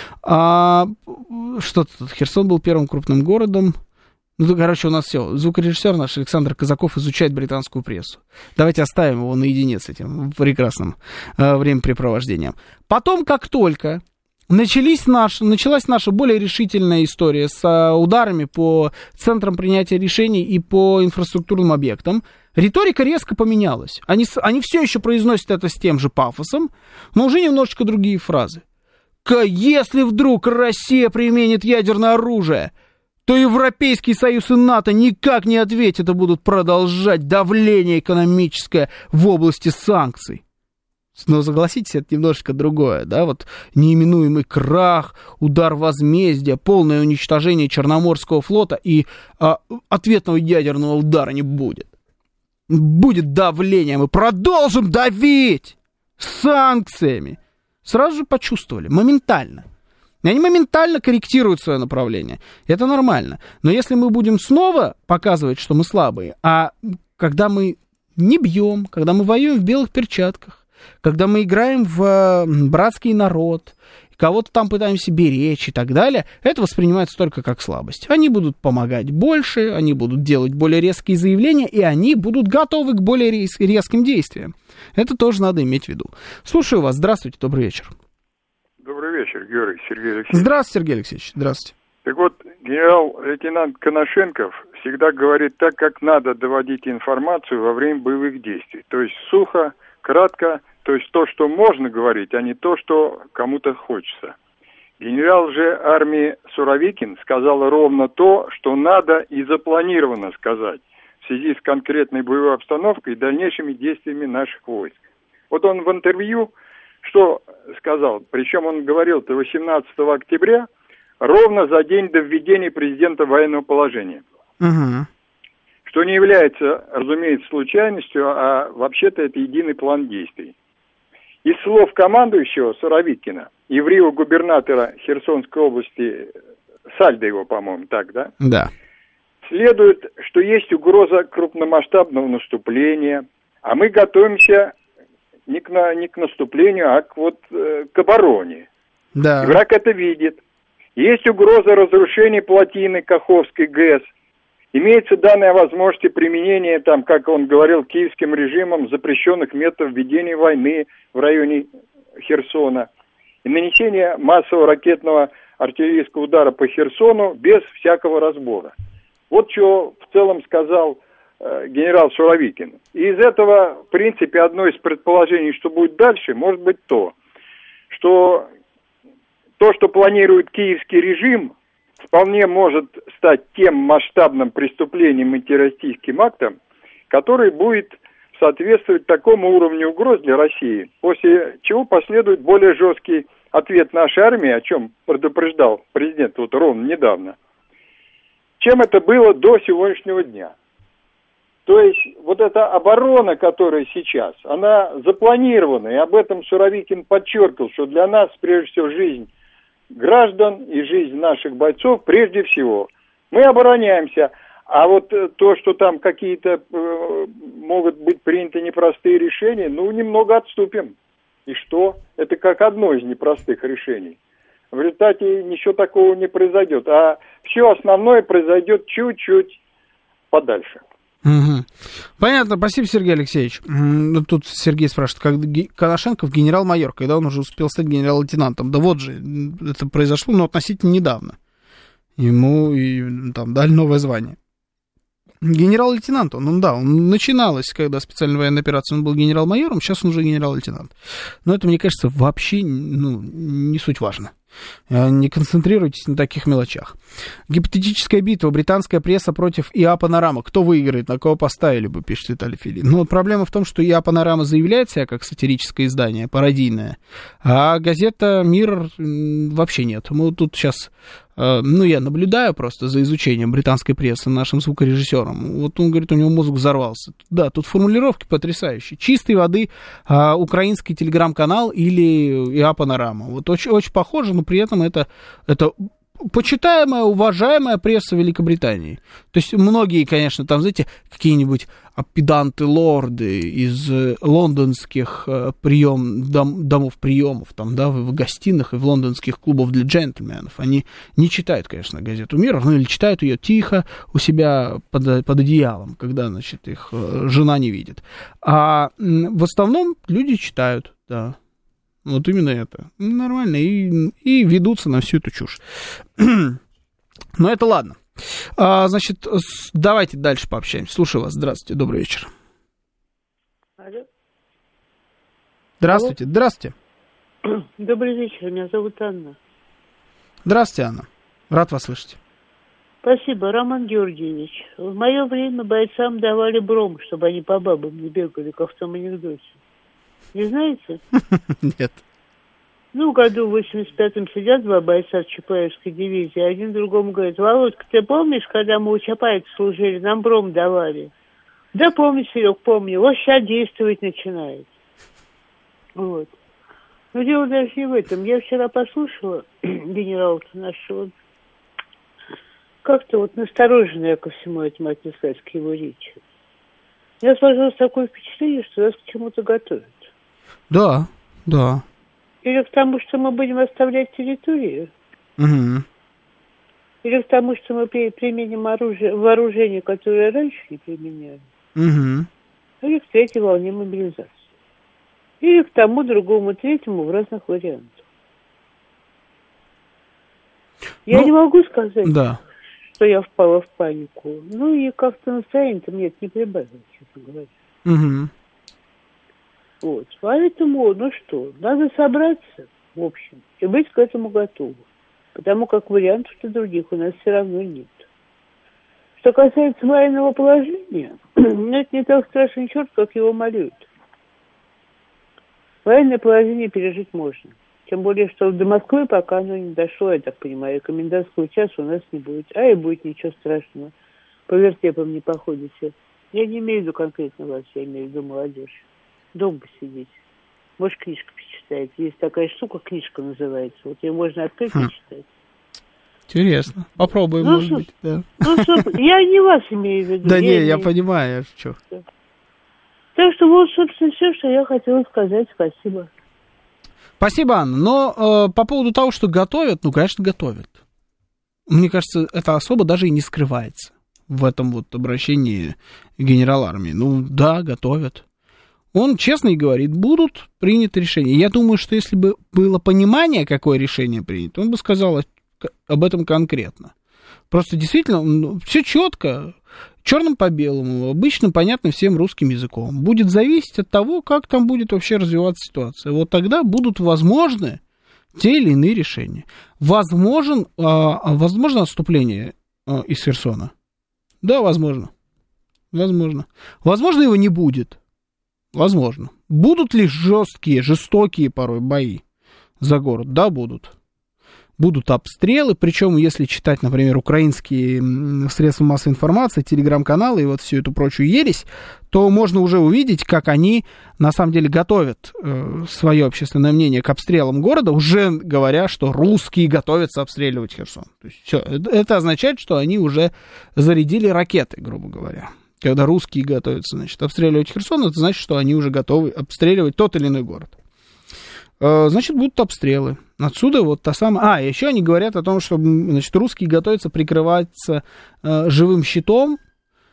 А, что тут, Херсон был первым крупным городом. Ну, короче, у нас все. Звукорежиссер наш Александр Казаков изучает британскую прессу. Давайте оставим его наедине с этим прекрасным э, времяпрепровождением. Потом, как только... Начались наш, началась наша более решительная история с а, ударами по центрам принятия решений и по инфраструктурным объектам. Риторика резко поменялась. Они, они все еще произносят это с тем же пафосом, но уже немножечко другие фразы. Если вдруг Россия применит ядерное оружие, то Европейский Союз и НАТО никак не ответят и будут продолжать давление экономическое в области санкций. Но согласитесь, это немножечко другое, да, вот неименуемый крах, удар возмездия, полное уничтожение Черноморского флота и а, ответного ядерного удара не будет. Будет давление, мы продолжим давить санкциями. Сразу же почувствовали, моментально. И они моментально корректируют свое направление. Это нормально. Но если мы будем снова показывать, что мы слабые, а когда мы не бьем, когда мы воюем в белых перчатках, когда мы играем в братский народ, кого-то там пытаемся беречь и так далее, это воспринимается только как слабость. Они будут помогать больше, они будут делать более резкие заявления, и они будут готовы к более резким действиям. Это тоже надо иметь в виду. Слушаю вас. Здравствуйте, добрый вечер. Добрый вечер, Георгий Сергей Алексеевич. Здравствуйте, Сергей Алексеевич. Здравствуйте. Так вот, генерал-лейтенант Коношенков всегда говорит так, как надо доводить информацию во время боевых действий. То есть сухо, кратко, то есть то, что можно говорить, а не то, что кому-то хочется. Генерал же армии Суровикин сказал ровно то, что надо и запланировано сказать в связи с конкретной боевой обстановкой и дальнейшими действиями наших войск. Вот он в интервью что сказал, причем он говорил-то восемнадцатого октября, ровно за день до введения президента военного положения. Угу. Что не является, разумеется, случайностью, а вообще-то это единый план действий. Из слов командующего Суровикина, еврея губернатора Херсонской области, Сальдо его, по-моему, так, да? Да. Следует, что есть угроза крупномасштабного наступления, а мы готовимся не к, на, не к наступлению, а к, вот, э, к обороне. Да. И враг это видит. Есть угроза разрушения плотины Каховской ГЭС. Имеются данные о возможности применения, там, как он говорил, киевским режимом запрещенных методов ведения войны в районе Херсона и нанесения массового ракетного артиллерийского удара по Херсону без всякого разбора. Вот что в целом сказал э, генерал Суровикин. И из этого, в принципе, одно из предположений, что будет дальше, может быть то, что то, что планирует киевский режим, вполне может стать тем масштабным преступлением и террористическим актом, который будет соответствовать такому уровню угроз для России, после чего последует более жесткий ответ нашей армии, о чем предупреждал президент вот ровно недавно, чем это было до сегодняшнего дня. То есть вот эта оборона, которая сейчас, она запланирована, и об этом Суровикин подчеркивал, что для нас, прежде всего, жизнь граждан и жизнь наших бойцов прежде всего. Мы обороняемся, а вот то, что там какие-то э, могут быть приняты непростые решения, ну, немного отступим. И что? Это как одно из непростых решений. В результате ничего такого не произойдет, а все основное произойдет чуть-чуть подальше. Угу. Понятно, спасибо, Сергей Алексеевич. Тут Сергей спрашивает, как Коношенков генерал-майор, когда он уже успел стать генерал-лейтенантом. Да вот же, это произошло, но относительно недавно. Ему и, там дали новое звание. Генерал-лейтенант он, ну да, он начиналось, когда специальная военная операция, он был генерал-майором, сейчас он уже генерал-лейтенант. Но это, мне кажется, вообще ну, не суть важно. Не концентрируйтесь на таких мелочах. Гипотетическая битва. Британская пресса против ИА «Панорама». Кто выиграет? На кого поставили бы, пишет Виталий Филин. Но проблема в том, что ИА «Панорама» заявляет себя как сатирическое издание, пародийное, а газета «Мир» вообще нет. Мы тут сейчас... Ну, я наблюдаю просто за изучением британской прессы нашим звукорежиссером. Вот он говорит, у него мозг взорвался. Да, тут формулировки потрясающие. Чистой воды а, украинский телеграм-канал или ИА «Панорама». Вот очень, очень похоже, но при этом это, это почитаемая, уважаемая пресса Великобритании. То есть многие, конечно, там, знаете, какие-нибудь педанты-лорды из лондонских прием, дом, домов приемов, там, да, в, в гостиных и в лондонских клубах для джентльменов, они не читают, конечно, газету «Мир», ну или читают ее тихо у себя под, под одеялом, когда, значит, их жена не видит. А в основном люди читают, да. Вот именно это. Нормально. И, и ведутся на всю эту чушь. Но это ладно. А, значит, давайте дальше пообщаемся. Слушаю вас. Здравствуйте. Добрый вечер. Алло. Здравствуйте. Алло. Здравствуйте. Добрый вечер. Меня зовут Анна. Здравствуйте, Анна. Рад вас слышать. Спасибо, Роман Георгиевич. В мое время бойцам давали бром, чтобы они по бабам не бегали, как в том анекдоте. Не знаете? Нет. Ну, в году в восемьдесят пятом сидят два бойца в Чапаевской дивизии, один другому говорит: Володька, ты помнишь, когда мы у Чапаевца служили, нам бром давали? Да помню, Серег, помню. Вот сейчас действовать начинает. Вот. Но дело даже не в этом. Я вчера послушала генерала-то нашего. Как-то вот настороженно я ко всему этому отнеслась, к его речи. У меня сложилось такое впечатление, что нас к чему-то готовят. Да, да. Или к тому, что мы будем оставлять территорию. Угу. Или к тому, что мы применим оружие, вооружение, которое раньше не применяли. Угу. Или к третьей волне мобилизации. Или к тому, другому, третьему в разных вариантах. Я ну, не могу сказать, да. что я впала в панику. Ну и как-то настроение-то мне это не прибавило, честно говоря. Угу. Вот. Поэтому, ну что, надо собраться, в общем, и быть к этому готовы. Потому как вариантов-то других у нас все равно нет. Что касается военного положения, ну это не так страшный черт, как его малюют. Военное положение пережить можно. Тем более, что до Москвы пока оно не дошло, я так понимаю, комендантского часа у нас не будет. А и будет ничего страшного. По вертепам не походите. Я не имею в виду конкретно вас, я имею в виду молодежь. Дома посидеть. Может, книжку почитать. Есть такая штука, книжка называется. Вот ее можно открыть и читать. Интересно. Попробуем, ну, может быть. Да. Ну, я не вас имею в виду. Да не, я понимаю, что. Так что вот, собственно, все, что я хотела сказать. Спасибо. Спасибо, Анна. Но э, по поводу того, что готовят, ну, конечно, готовят. Мне кажется, это особо даже и не скрывается в этом вот обращении генерала армии. Ну, да, готовят. Он честно и говорит, будут приняты решения. Я думаю, что если бы было понимание, какое решение принято, он бы сказал об этом конкретно. Просто действительно, ну, все четко, черным по белому, обычно понятно всем русским языком. Будет зависеть от того, как там будет вообще развиваться ситуация. Вот тогда будут возможны те или иные решения. Возможен, а, возможно отступление а, из Херсона? Да, возможно. Возможно. Возможно, его не будет. Возможно. Будут ли жесткие, жестокие порой бои за город? Да, будут. Будут обстрелы, причем, если читать, например, украинские средства массовой информации, телеграм-каналы и вот всю эту прочую ересь, то можно уже увидеть, как они, на самом деле, готовят э, свое общественное мнение к обстрелам города, уже говоря, что русские готовятся обстреливать Херсон. То есть, все, это означает, что они уже зарядили ракеты, грубо говоря. Когда русские готовятся, значит, обстреливать Херсон, это значит, что они уже готовы обстреливать тот или иной город. Значит, будут обстрелы. Отсюда вот та самая... А, еще они говорят о том, что, значит, русские готовятся прикрываться э, живым щитом,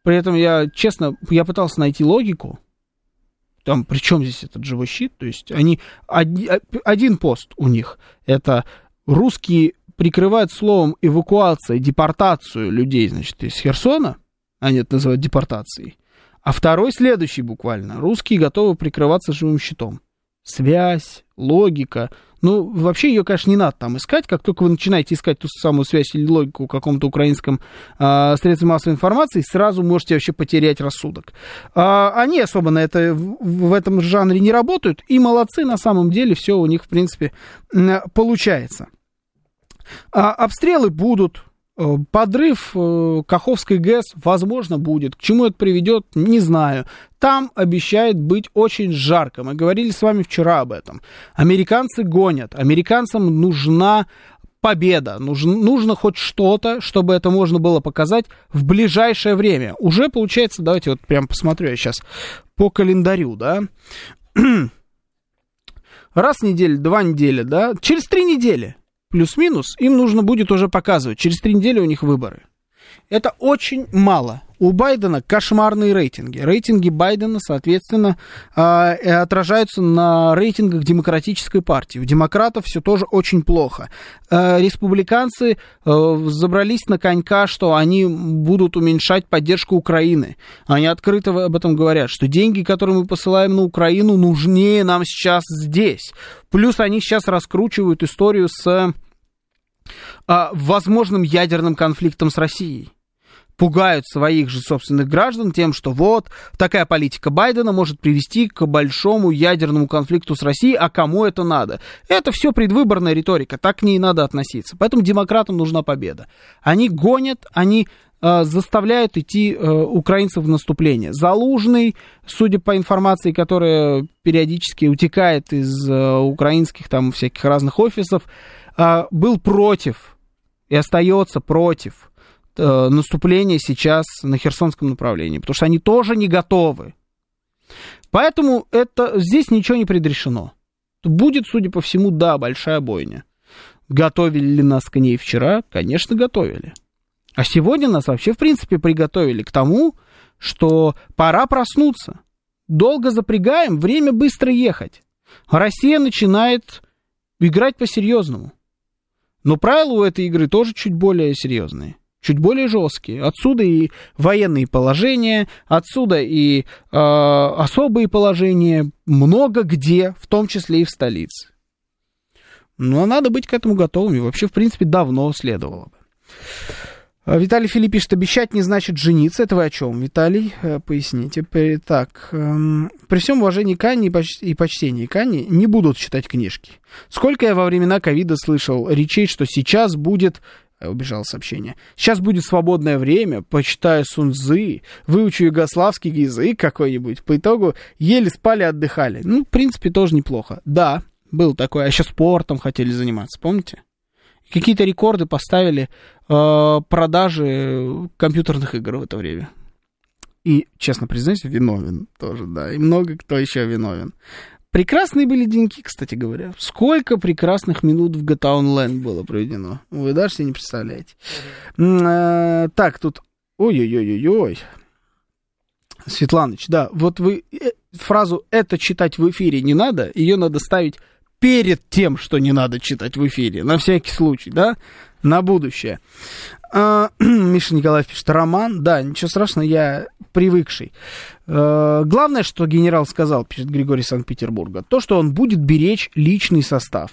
При этом я, честно, я пытался найти логику. Там, при чем здесь этот живой щит? То есть они, один, один пост у них, это русские прикрывают словом эвакуация, депортацию людей, значит, из Херсона, они это называют депортацией, а второй следующий буквально, русские готовы прикрываться живым щитом. Связь, логика, ну, вообще ее, конечно, не надо там искать, как только вы начинаете искать ту самую связь или логику в каком-то украинском э, средстве массовой информации, сразу можете вообще потерять рассудок. Э, они особо на это, в, в этом жанре не работают, и молодцы, на самом деле, все у них, в принципе, э, получается. Э, обстрелы будут. Подрыв Каховской ГЭС, возможно, будет. К чему это приведет, не знаю. Там обещает быть очень жарко. Мы говорили с вами вчера об этом. Американцы гонят. Американцам нужна победа. Нужно, нужно хоть что-то, чтобы это можно было показать в ближайшее время. Уже получается, давайте вот прям посмотрю я сейчас по календарю, да. Раз в неделю, два недели, да. Через три недели. Плюс-минус, им нужно будет уже показывать. Через три недели у них выборы. Это очень мало. У Байдена кошмарные рейтинги. Рейтинги Байдена, соответственно, отражаются на рейтингах Демократической партии. У демократов все тоже очень плохо. Республиканцы забрались на конька, что они будут уменьшать поддержку Украины. Они открыто об этом говорят, что деньги, которые мы посылаем на Украину, нужнее нам сейчас здесь. Плюс они сейчас раскручивают историю с возможным ядерным конфликтом с Россией. Пугают своих же собственных граждан тем, что вот такая политика Байдена может привести к большому ядерному конфликту с Россией, а кому это надо? Это все предвыборная риторика, так к ней надо относиться. Поэтому демократам нужна победа. Они гонят, они э, заставляют идти э, украинцев в наступление. Залужный, судя по информации, которая периодически утекает из э, украинских там всяких разных офисов, э, был против и остается против наступление сейчас на Херсонском направлении, потому что они тоже не готовы. Поэтому это, здесь ничего не предрешено. Будет, судя по всему, да, большая бойня. Готовили ли нас к ней вчера? Конечно, готовили. А сегодня нас вообще, в принципе, приготовили к тому, что пора проснуться. Долго запрягаем, время быстро ехать. Россия начинает играть по-серьезному. Но правила у этой игры тоже чуть более серьезные. Чуть более жесткие. Отсюда и военные положения, отсюда и э, особые положения, много где, в том числе и в столице. Но надо быть к этому готовыми. Вообще, в принципе, давно следовало бы. Виталий Филипп пишет, обещать не значит жениться. Это вы о чем, Виталий? Поясните. Так, при всем уважении к Анне и почтении к Анне не будут читать книжки. Сколько я во времена ковида слышал речей, что сейчас будет... Убежало сообщение. Сейчас будет свободное время, почитаю Сун Цзы, выучу югославский язык какой-нибудь. По итогу еле спали, отдыхали. Ну, в принципе, тоже неплохо. Да, было такое. А еще спортом хотели заниматься, помните? Какие-то рекорды поставили э, продажи компьютерных игр в это время. И, честно признаюсь, виновен тоже, да. И много кто еще виновен. Прекрасные были деньки, кстати говоря. Сколько прекрасных минут в джи ти эй Online было проведено. Вы даже себе не представляете. А, так, тут... Ой-ой-ой-ой-ой. Светланыч, да, вот вы фразу «это читать в эфире не надо», ее надо ставить перед тем, что не надо читать в эфире. На всякий случай, да? На будущее. А, Миша Николаев пишет, роман. Да, ничего страшного, я привыкший. А, главное, что генерал сказал, пишет Григорий Санкт-Петербурга, то, что он будет беречь личный состав.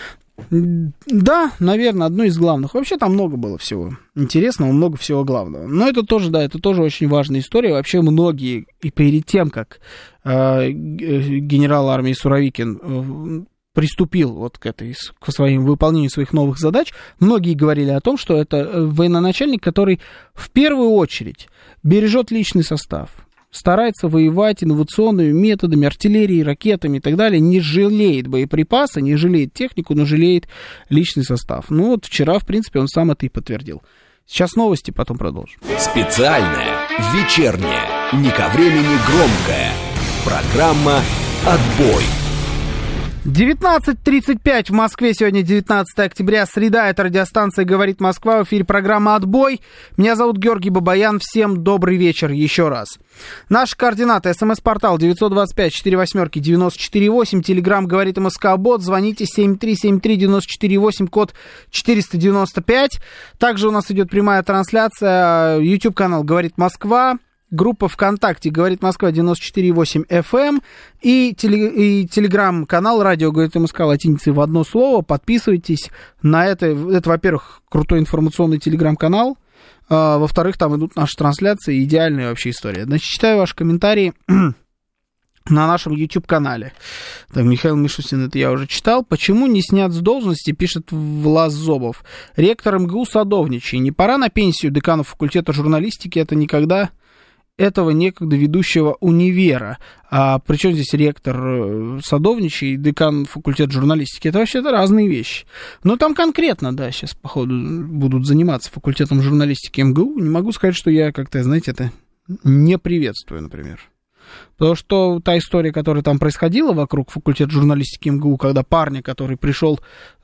Да, наверное, одно из главных. Вообще там много было всего интересного, много всего главного. Но это тоже, да, это тоже очень важная история. Вообще многие, и перед тем, как э, генерал армии Суровикин э, приступил вот к этой, к своим выполнению своих новых задач, многие говорили о том, что это военачальник, который в первую очередь бережет личный состав, старается воевать инновационными методами, артиллерией, ракетами и так далее, не жалеет боеприпасы, не жалеет технику, но жалеет личный состав. Ну вот вчера, в принципе, он сам это и подтвердил. Сейчас новости, потом продолжим. Специальная, вечерняя, не ко времени громкая. Программа «Отбой». девятнадцать тридцать пять в Москве, сегодня девятнадцатое октября, среда, это радиостанция «Говорит Москва», в эфире программа «Отбой». Меня зовут Георгий Бабаян, всем добрый вечер еще раз. Наши координаты: смс-портал девять два пять четыре восемь девять четыре восемь, телеграмм «Говорит МСК-бот», звоните семь три семь три девять четыре восемь, код четыреста девяносто пять. Также у нас идет прямая трансляция, YouTube-канал «Говорит Москва», группа ВКонтакте «Говорит Москва» девяносто четыре восемь эф эм и, теле, и телеграм-канал «Радио Говорит МСК» латиницей в одно слово. Подписывайтесь на это. Это, во-первых, крутой информационный телеграм-канал. А, во-вторых, там идут наши трансляции. Идеальная вообще история. Значит, читаю ваши комментарии на нашем YouTube-канале. Так, Михаил Мишустин, это я уже читал. Почему не снят с должности, пишет Влас Зобов. Ректор МГУ садовничий. Не пора на пенсию декану факультета журналистики? Это никогда... этого некогда ведущего универа. А причем здесь ректор садовничий и декан факультета журналистики? Это вообще-то разные вещи. Но там конкретно, да, сейчас, походу, будут заниматься факультетом журналистики МГУ. Не могу сказать, что я как-то, знаете, это не приветствую, например. Потому что та история, которая там происходила вокруг факультета журналистики МГУ, когда парня, который пришел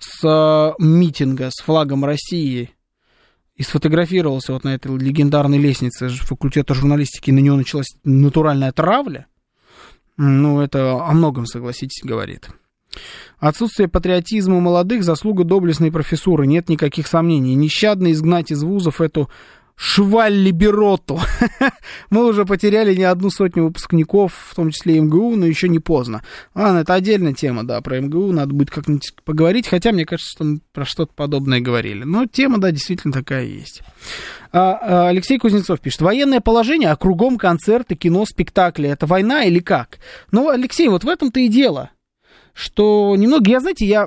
с митинга с флагом России и сфотографировался вот на этой легендарной лестнице факультета журналистики, на него началась натуральная травля, ну, это о многом, согласитесь, говорит. Отсутствие патриотизма у молодых — заслуга доблестной профессуры, нет никаких сомнений. Нещадно изгнать из вузов эту шваль-либероту. Мы уже потеряли не одну сотню выпускников, в том числе и МГУ, но еще не поздно. Ладно, это отдельная тема, да, про МГУ надо будет как-нибудь поговорить, хотя мне кажется, что мы про что-то подобное говорили. Но тема, да, действительно такая есть. А, а, Алексей Кузнецов пишет: военное положение, а кругом концерты, кино, спектакли. Это война или как? Ну, Алексей, вот в этом-то и дело. Что немного, я, знаете, я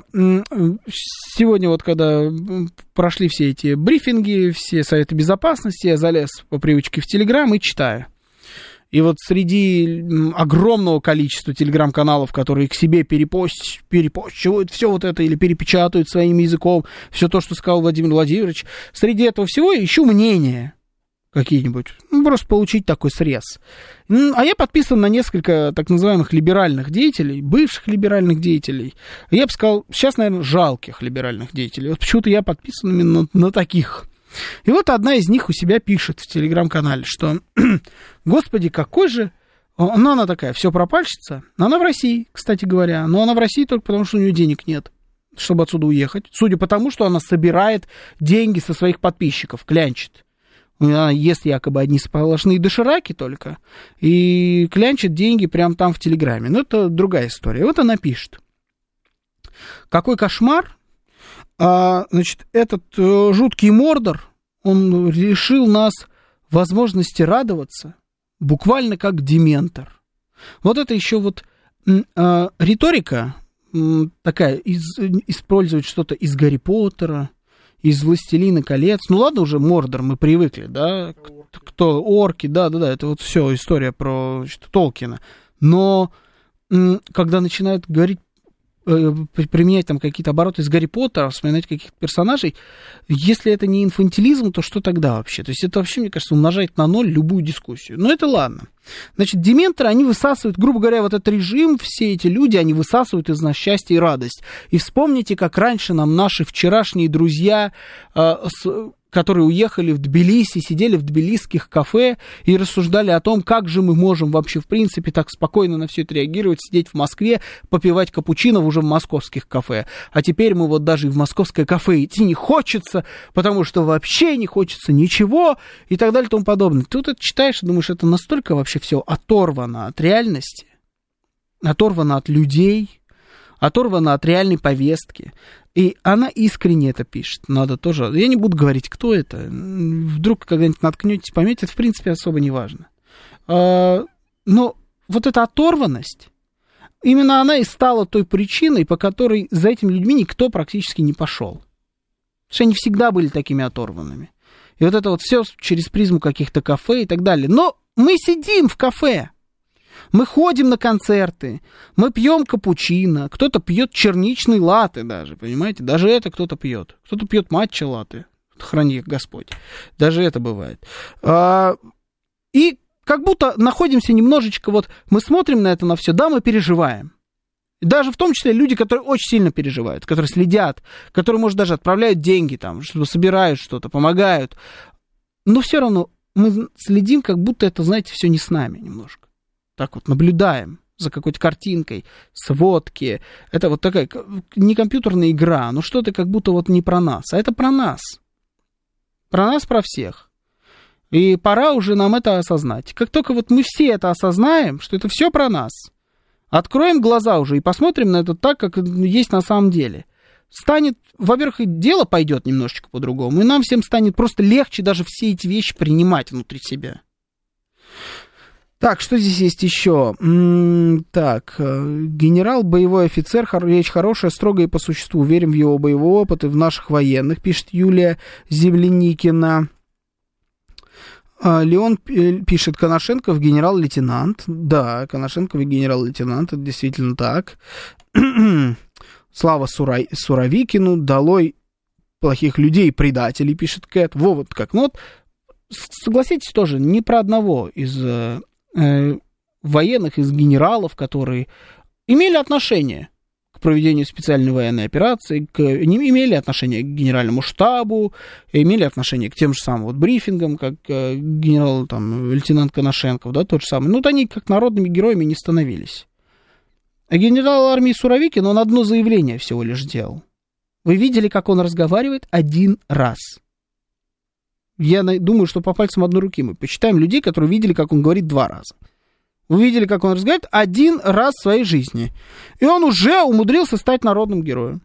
сегодня вот, когда прошли все эти брифинги, все советы безопасности, я залез по привычке в Телеграм и читаю. И вот среди огромного количества телеграм-каналов, которые к себе перепост, перепостчивают все вот это или перепечатают своим языком, все то, что сказал Владимир Владимирович, среди этого всего я ищу мнения какие-нибудь, ну, просто получить такой срез. А я подписан на несколько так называемых либеральных деятелей, бывших либеральных деятелей. Я бы сказал, сейчас, наверное, жалких либеральных деятелей. Вот почему-то я подписан именно на, на таких. И вот одна из них у себя пишет в телеграм-канале, что, господи, какой же... Ну, она такая, все пропальщица. Она в России, кстати говоря. Но она в России только потому, что у нее денег нет, чтобы отсюда уехать. Судя по тому, что она собирает деньги со своих подписчиков, клянчит. Она ест якобы одни сплошные дошираки только и клянчит деньги прямо там в Телеграме. Но это другая история. Вот она пишет. Какой кошмар. А, значит, этот э, жуткий Мордор, он лишил нас возможности радоваться буквально как дементор. Вот это еще вот э, риторика э, такая, из, использовать что-то из Гарри Поттера, из «Властелина колец». Ну ладно уже, Мордор, мы привыкли, да, кто орки, да-да-да, это вот все история про что, Толкина. Но м, когда начинают говорить, э, применять там какие-то обороты из Гарри Поттера, вспоминать каких-то персонажей, если это не инфантилизм, то что тогда вообще? То есть это вообще, мне кажется, умножает на ноль любую дискуссию. Но это ладно. Значит, дементоры, они высасывают, грубо говоря, вот этот режим, все эти люди, они высасывают из нас счастье и радость. И вспомните, как раньше нам наши вчерашние друзья, э, с, которые уехали в Тбилиси, сидели в тбилисских кафе и рассуждали о том, как же мы можем вообще, в принципе, так спокойно на все это реагировать, сидеть в Москве, попивать капучино уже в московских кафе. А теперь мы вот даже и в московское кафе идти не хочется, потому что вообще не хочется ничего и так далее и тому подобное. Ты вот это читаешь и думаешь, это настолько вообще все оторвано от реальности, оторвано от людей, оторвано от реальной повестки. И она искренне это пишет. Надо тоже... Я не буду говорить, кто это. Вдруг когда-нибудь наткнетесь, поймете, это, в принципе, особо не важно. Но вот эта оторванность, именно она и стала той причиной, по которой за этими людьми никто практически не пошел. Потому что они всегда были такими оторванными. И вот это вот все через призму каких-то кафе и так далее. Но мы сидим в кафе. Мы ходим на концерты, мы пьем капучино, кто-то пьет черничный латте даже, понимаете? Даже это кто-то пьет. Кто-то пьет матча латте, храни их Господь. Даже это бывает. И как будто находимся немножечко, вот мы смотрим на это на все, да, мы переживаем. Даже в том числе люди, которые очень сильно переживают, которые следят, которые, может, даже отправляют деньги, там, что собирают что-то, помогают. Но все равно мы следим, как будто это, знаете, все не с нами немножко. Так вот, наблюдаем за какой-то картинкой, сводки. Это вот такая, не компьютерная игра, но что-то как будто вот не про нас, а это про нас. Про нас, про всех. И пора уже нам это осознать. Как только вот мы все это осознаем, что это все про нас, откроем глаза уже и посмотрим на это так, как есть на самом деле. Станет, во-первых, и дело пойдет немножечко по-другому, и нам всем станет просто легче даже все эти вещи принимать внутри себя. Так, что здесь есть еще? М-м, так, генерал, боевой офицер, хор- речь хорошая, строгая по существу. Верим в его боевой опыт и в наших военных, пишет Юлия Земляникина. А, Леон пишет, Коношенков генерал-лейтенант. Да, Коношенков генерал-лейтенант, это действительно так. Слава Сура... Суровикину, долой плохих людей, предателей, пишет Кэт. Во, вот как. Ну вот, согласитесь тоже, не про одного из э, э, военных, из генералов, которые имели отношение к проведению специальной военной операции, к, не имели отношение к генеральному штабу, имели отношение к тем же самым вот брифингам, как э, генерал, там, лейтенант Коношенков, да, тот же самый. Ну, вот они как народными героями не становились. А генерал армии Суровикин, он одно заявление всего лишь сделал. Вы видели, как он разговаривает один раз? Я думаю, что по пальцам одной руки мы посчитаем людей, которые видели, как он говорит два раза. Вы видели, как он разговаривает один раз в своей жизни. И он уже умудрился стать народным героем.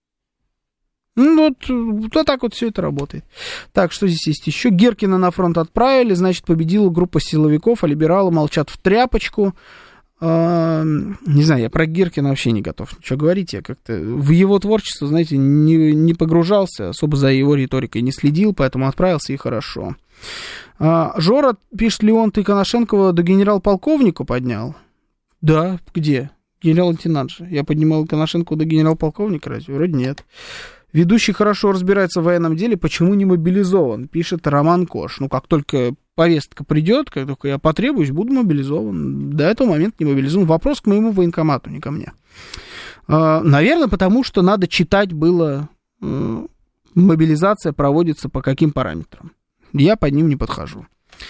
Ну, вот, вот так вот все это работает. Так, что здесь есть еще? Гиркина на фронт отправили, значит, победила группа силовиков, а либералы молчат в тряпочку. А, не знаю, я про Гиркина вообще не готов ничего говорить. Я как-то в его творчество, знаете, не, не погружался, особо за его риторикой не следил, поэтому отправился и хорошо. А, Жора пишет, Леон, ты Коношенкова до генерал-полковника поднял? Да, где? Генерал-лейтенант же. Я поднимал Коношенкова до генерал-полковника, разве? Вроде нет. Ведущий хорошо разбирается в военном деле, почему не мобилизован? Пишет Роман Кош. Ну, как только повестка придет, как только я потребуюсь, буду мобилизован. До этого момента не мобилизован. Вопрос к моему военкомату, не ко мне. А, наверное, потому что надо читать было, э, мобилизация проводится по каким параметрам. Я под ним не подхожу.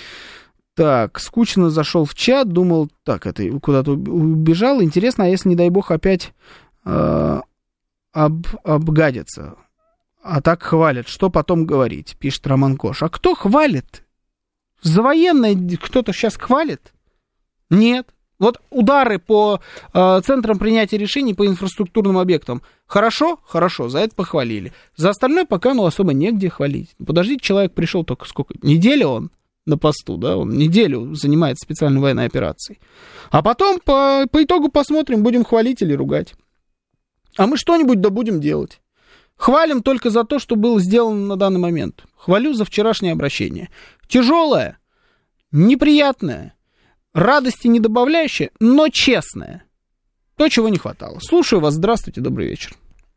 Так, скучно зашел в чат, думал, так, это куда-то убежал. Интересно, а если, не дай бог, опять э, об, обгадятся, а так хвалят, что потом говорить, пишет Роман Кош. А кто хвалит? За военное кто-то сейчас хвалит? Нет. Вот удары по э, центрам принятия решений, по инфраструктурным объектам. Хорошо? Хорошо, за это похвалили. За остальное пока, ну, особо негде хвалить. Подождите, человек пришел только сколько? Неделю он на посту, да? Он неделю занимается специальной военной операцией. А потом по, по итогу посмотрим, будем хвалить или ругать. А мы что-нибудь да будем делать. Хвалим только за то, что было сделано на данный момент. Хвалю за вчерашнее обращение. Тяжелое, неприятное, радости не добавляющее, но честное. То, чего не хватало. Слушаю вас. Здравствуйте, добрый вечер.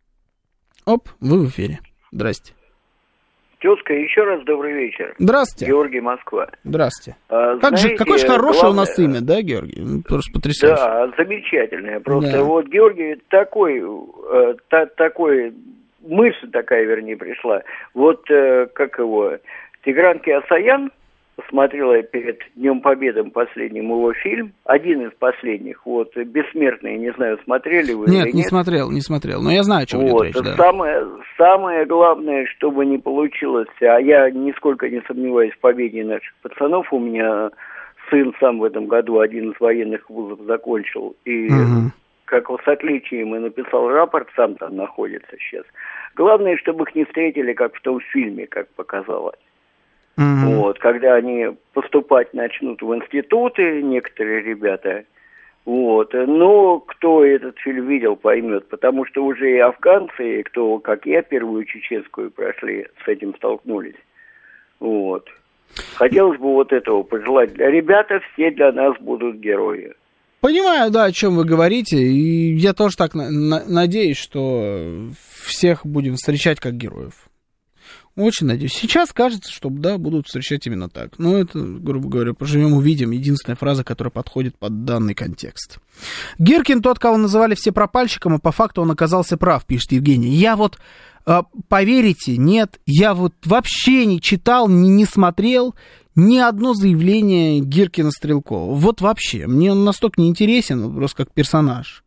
Оп, вы в эфире. Здрасте. Тезка, еще раз добрый вечер. Здравствуйте. Георгий, Москва. Здравствуйте. А, как знаете, же, какое же хорошее главное... у нас имя, да, Георгий? Просто потрясающе. Да, замечательное. Просто да. Вот Георгий такой, э, та, такой, мысль такая, вернее, пришла. Вот, э, как его, Тигран Кеосаян, смотрела я перед Днем Победы последним его фильм, один из последних, вот, «Бессмертные», не знаю, смотрели вы нет, или нет? не смотрел, не смотрел, но я знаю, о чем вот, идет речь, да. Самое, самое главное, чтобы не получилось, а я нисколько не сомневаюсь в победе наших пацанов, у меня сын сам в этом году один из военных вузов закончил, и угу. как с отличием и написал рапорт, сам там находится сейчас. Главное, чтобы их не встретили, как в том фильме, как показалось. Mm-hmm. Вот, когда они поступать начнут в институты, некоторые ребята, вот, но кто этот фильм видел, поймет, потому что уже и афганцы, и кто, как я, первую чеченскую прошли, с этим столкнулись, вот. Хотелось бы вот этого пожелать. Ребята все для нас будут герои. Понимаю, да, о чем вы говорите, и я тоже так на- на- надеюсь, что всех будем встречать как героев. Очень надеюсь. Сейчас кажется, что, да, будут встречать именно так. Но это, грубо говоря, поживем, увидим. Единственная фраза, которая подходит под данный контекст. Гиркин тот, кого называли все пропальщиком, а по факту он оказался прав, пишет Евгений. Я вот, поверите, нет, я вот вообще не читал, не, не смотрел ни одно заявление Гиркина-Стрелкова. Вот вообще. Мне он настолько не интересен, просто как персонаж.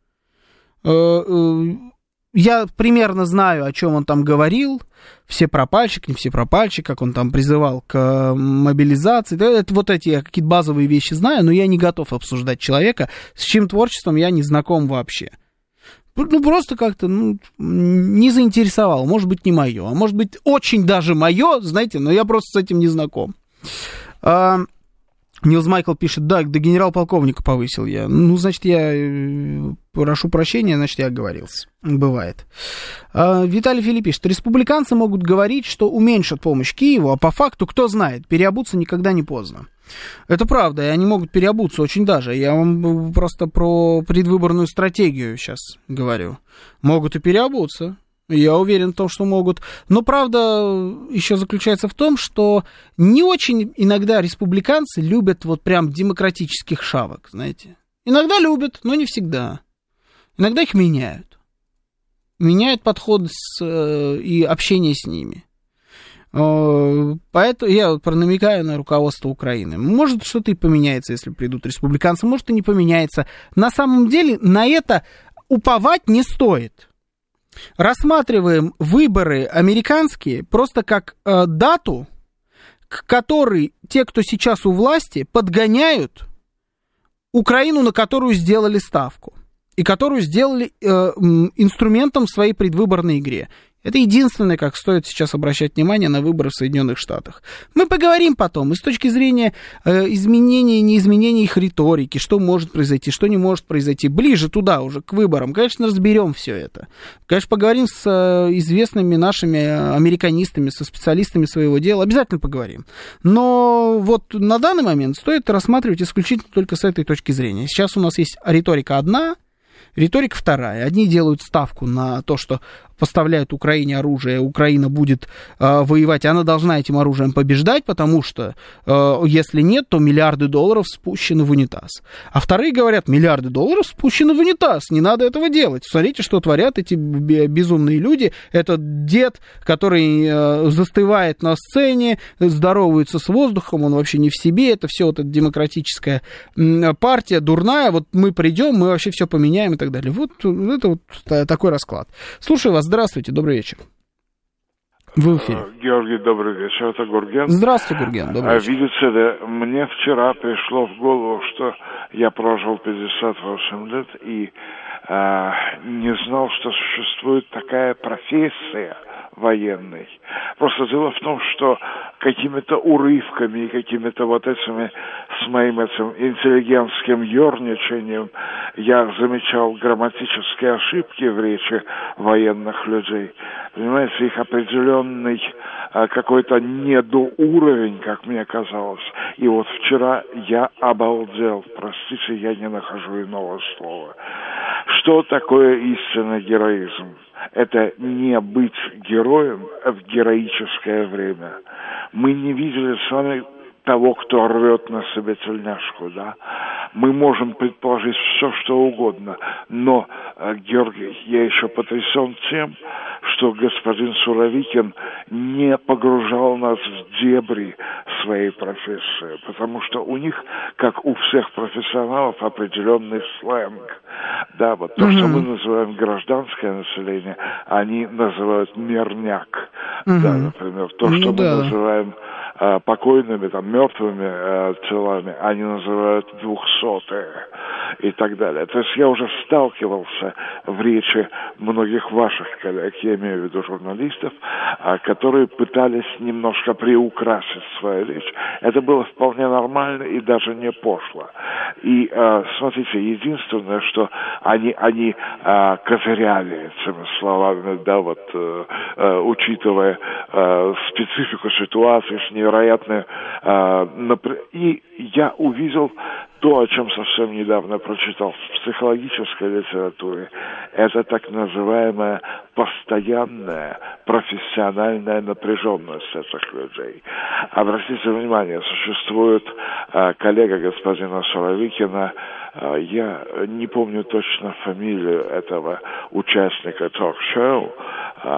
Я примерно знаю, о чем он там говорил. Все пропальщик, не все пропальщик, как он там призывал к мобилизации. Это вот эти я какие-то базовые вещи знаю, но я не готов обсуждать человека, с чьим творчеством я не знаком вообще. Ну, просто как-то ну, не заинтересовал. Может быть, не мое. А может быть, очень даже мое, знаете, но я просто с этим не знаком. А... Нилс Майкл пишет, да, до генерал-полковника повысил я. Ну, значит, я прошу прощения, значит, я оговорился. Бывает. А, Виталий Филипп пишет, республиканцы могут говорить, что уменьшат помощь Киеву, а по факту, кто знает, переобуться никогда не поздно. Это правда, и они могут переобуться очень даже. Я вам просто про предвыборную стратегию сейчас говорю. Могут и переобуться. Я уверен в том, что могут. Но правда еще заключается в том, что не очень иногда республиканцы любят вот прям демократических шавок, знаете. Иногда любят, но не всегда. Иногда их меняют. Меняют подход с, и общение с ними. Поэтому я вот пронамекаю на руководство Украины. Может, что-то и поменяется, если придут республиканцы, может, и не поменяется. На самом деле на это уповать не стоит. Рассматриваем выборы американские просто как э, дату, к которой те, кто сейчас у власти, подгоняют Украину, на которую сделали ставку, и которую сделали э, инструментом в своей предвыборной игре. Это единственное, как стоит сейчас обращать внимание на выборы в Соединенных Штатах. Мы поговорим потом, и с точки зрения э, изменения и неизменения их риторики, что может произойти, что не может произойти, ближе туда уже, к выборам, конечно, разберем все это. Конечно, поговорим с э, известными нашими американистами, со специалистами своего дела, обязательно поговорим. Но вот на данный момент стоит рассматривать исключительно только с этой точки зрения. Сейчас у нас есть риторика одна, риторика вторая. Одни делают ставку на то, что поставляют Украине оружие, Украина будет э, воевать, она должна этим оружием побеждать, потому что э, если нет, то миллиарды долларов спущены в унитаз. А вторые говорят, миллиарды долларов спущены в унитаз, не надо этого делать. Смотрите, что творят эти безумные люди. Этот дед, который э, застывает на сцене, здоровается с воздухом, он вообще не в себе, это все вот эта демократическая э, партия дурная, вот мы придем, мы вообще все поменяем и так далее. Вот это вот такой расклад. Слушаю вас. Здравствуйте, добрый вечер. Вы в эфире. Георгий, добрый вечер. Это Гурген. Здравствуйте, Гурген. Добрый вечер. Видите ли, мне вчера пришло в голову, что я прожил пятьдесят восемь лет и э, не знал, что существует такая профессия военной. Просто дело в том, что какими-то урывками и какими-то вот этими, с моим этим интеллигентским ерничанием я замечал грамматические ошибки в речи военных людей. Понимаете, их определенный а, какой-то недоуровень, как мне казалось. И вот вчера я обалдел. Простите, я не нахожу иного слова. Что такое истинный героизм? Это не быть героем в героическое время. Мы не видели с вами того, кто рвет на себе тельняшку, да. Мы можем предположить все, что угодно, но, Георгий, я еще потрясен тем, что господин Суровикин не погружал нас в дебри своей профессии, потому что у них, как у всех профессионалов, определенный сленг. Да, вот то, mm-hmm. что мы называем гражданское население, они называют мирняк. Mm-hmm. Да, например, то, что mm-hmm. мы называем а, покойными, там, мертвыми а, телами, они называют двухсотые и так далее. То есть я уже сталкивался в речи многих ваших коллег, я имею в виду журналистов, а, которые пытались немножко приукрасить свою речь. Это было вполне нормально и даже не пошло. И, а, смотрите, единственное, что они, они а, козыряли этими словами, да, вот, а, а, учитывая а, специфику ситуации, невероятную, а, напр... и я увидел то, о чем совсем недавно прочитал в психологической литературе, это так называемая постоянная профессиональная напряженность этих людей. Обратите внимание, существует э, коллега господина Суровикина, э, я не помню точно фамилию этого участника ток-шоу, э,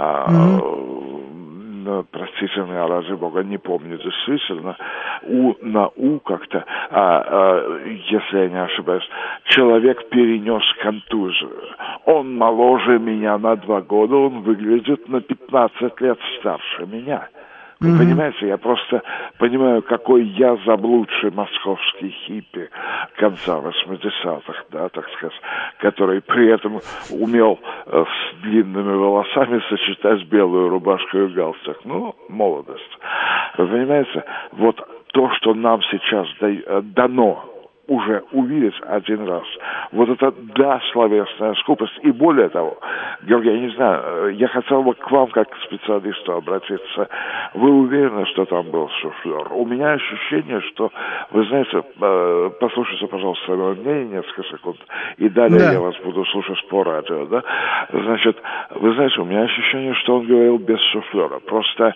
mm-hmm. ну, простите меня, ради бога, не помню действительно, у, на У как-то, а, а, если я не ошибаюсь, человек перенес контузию. Он моложе меня на два года, он выглядит на пятнадцать лет старше меня. Вы mm-hmm. понимаете, я просто понимаю, какой я заблудший московский хиппи конца восьмидесятых, да, так сказать, который при этом умел э, с длинными волосами сочетать белую рубашку и галстук. Ну, молодость. Вы понимаете, вот то, что нам сейчас да, дано уже увидеть один раз. Вот это, да, словесная скупость. И более того, Георгий, я не знаю, я хотел бы к вам, как к специалисту, обратиться. Вы уверены, что там был суфлер? У меня ощущение, что, вы знаете, послушайте, пожалуйста, мое мнение несколько секунд, и далее да. я вас буду слушать по радио, да? Значит, вы знаете, у меня ощущение, что он говорил без суфлера. Просто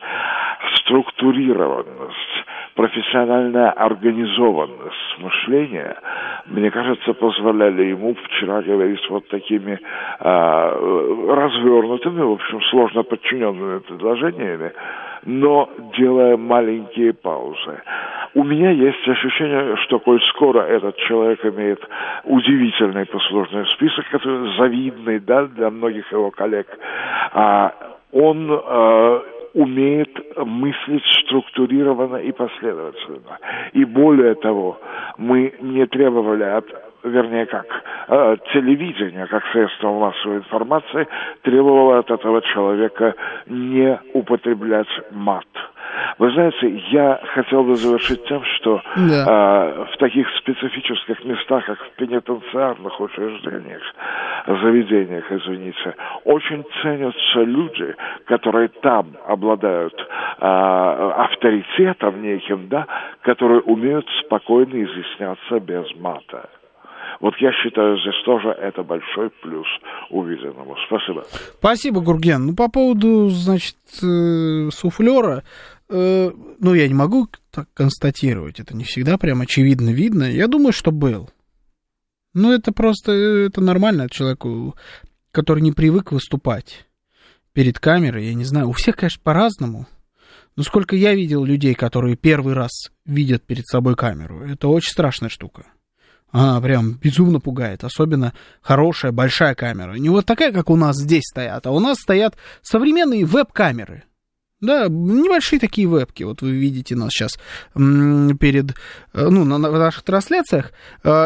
структурированность, профессиональная организованность мышления, мне кажется, позволяли ему вчера говорить вот такими а, развернутыми, в общем, сложно подчиненными предложениями, но делая маленькие паузы. У меня есть ощущение, что коль скоро этот человек имеет удивительный послужной список, который завидный, да, для многих его коллег, а, он а, умеет мыслить структурированно и последовательно. И более того, мы не требовали от, вернее как, э, телевидения, как средство массовой информации, требовало от этого человека не употреблять мат. Вы знаете, я хотел бы завершить тем, что да. э, в таких специфических местах, как в пенитенциарных учреждениях, заведениях, извините, очень ценятся люди, которые там обладают э, авторитетом неким, да, которые умеют спокойно изъясняться без мата. Вот я считаю, здесь тоже это большой плюс увиденному. Спасибо. Спасибо, Гурген. Ну, по поводу, значит, э, суфлера, э, ну, я не могу так констатировать. Это не всегда прям очевидно видно. Я думаю, что был. Ну, это просто, это нормально человеку, который не привык выступать перед камерой. Я не знаю, у всех, конечно, по-разному. Но сколько я видел людей, которые первый раз видят перед собой камеру, это очень страшная штука. Она прям безумно пугает, особенно хорошая, большая камера. Не вот такая, как у нас здесь стоят, а у нас стоят современные веб-камеры. Да, небольшие такие вебки. Вот вы видите нас сейчас перед, ну, на наших трансляциях.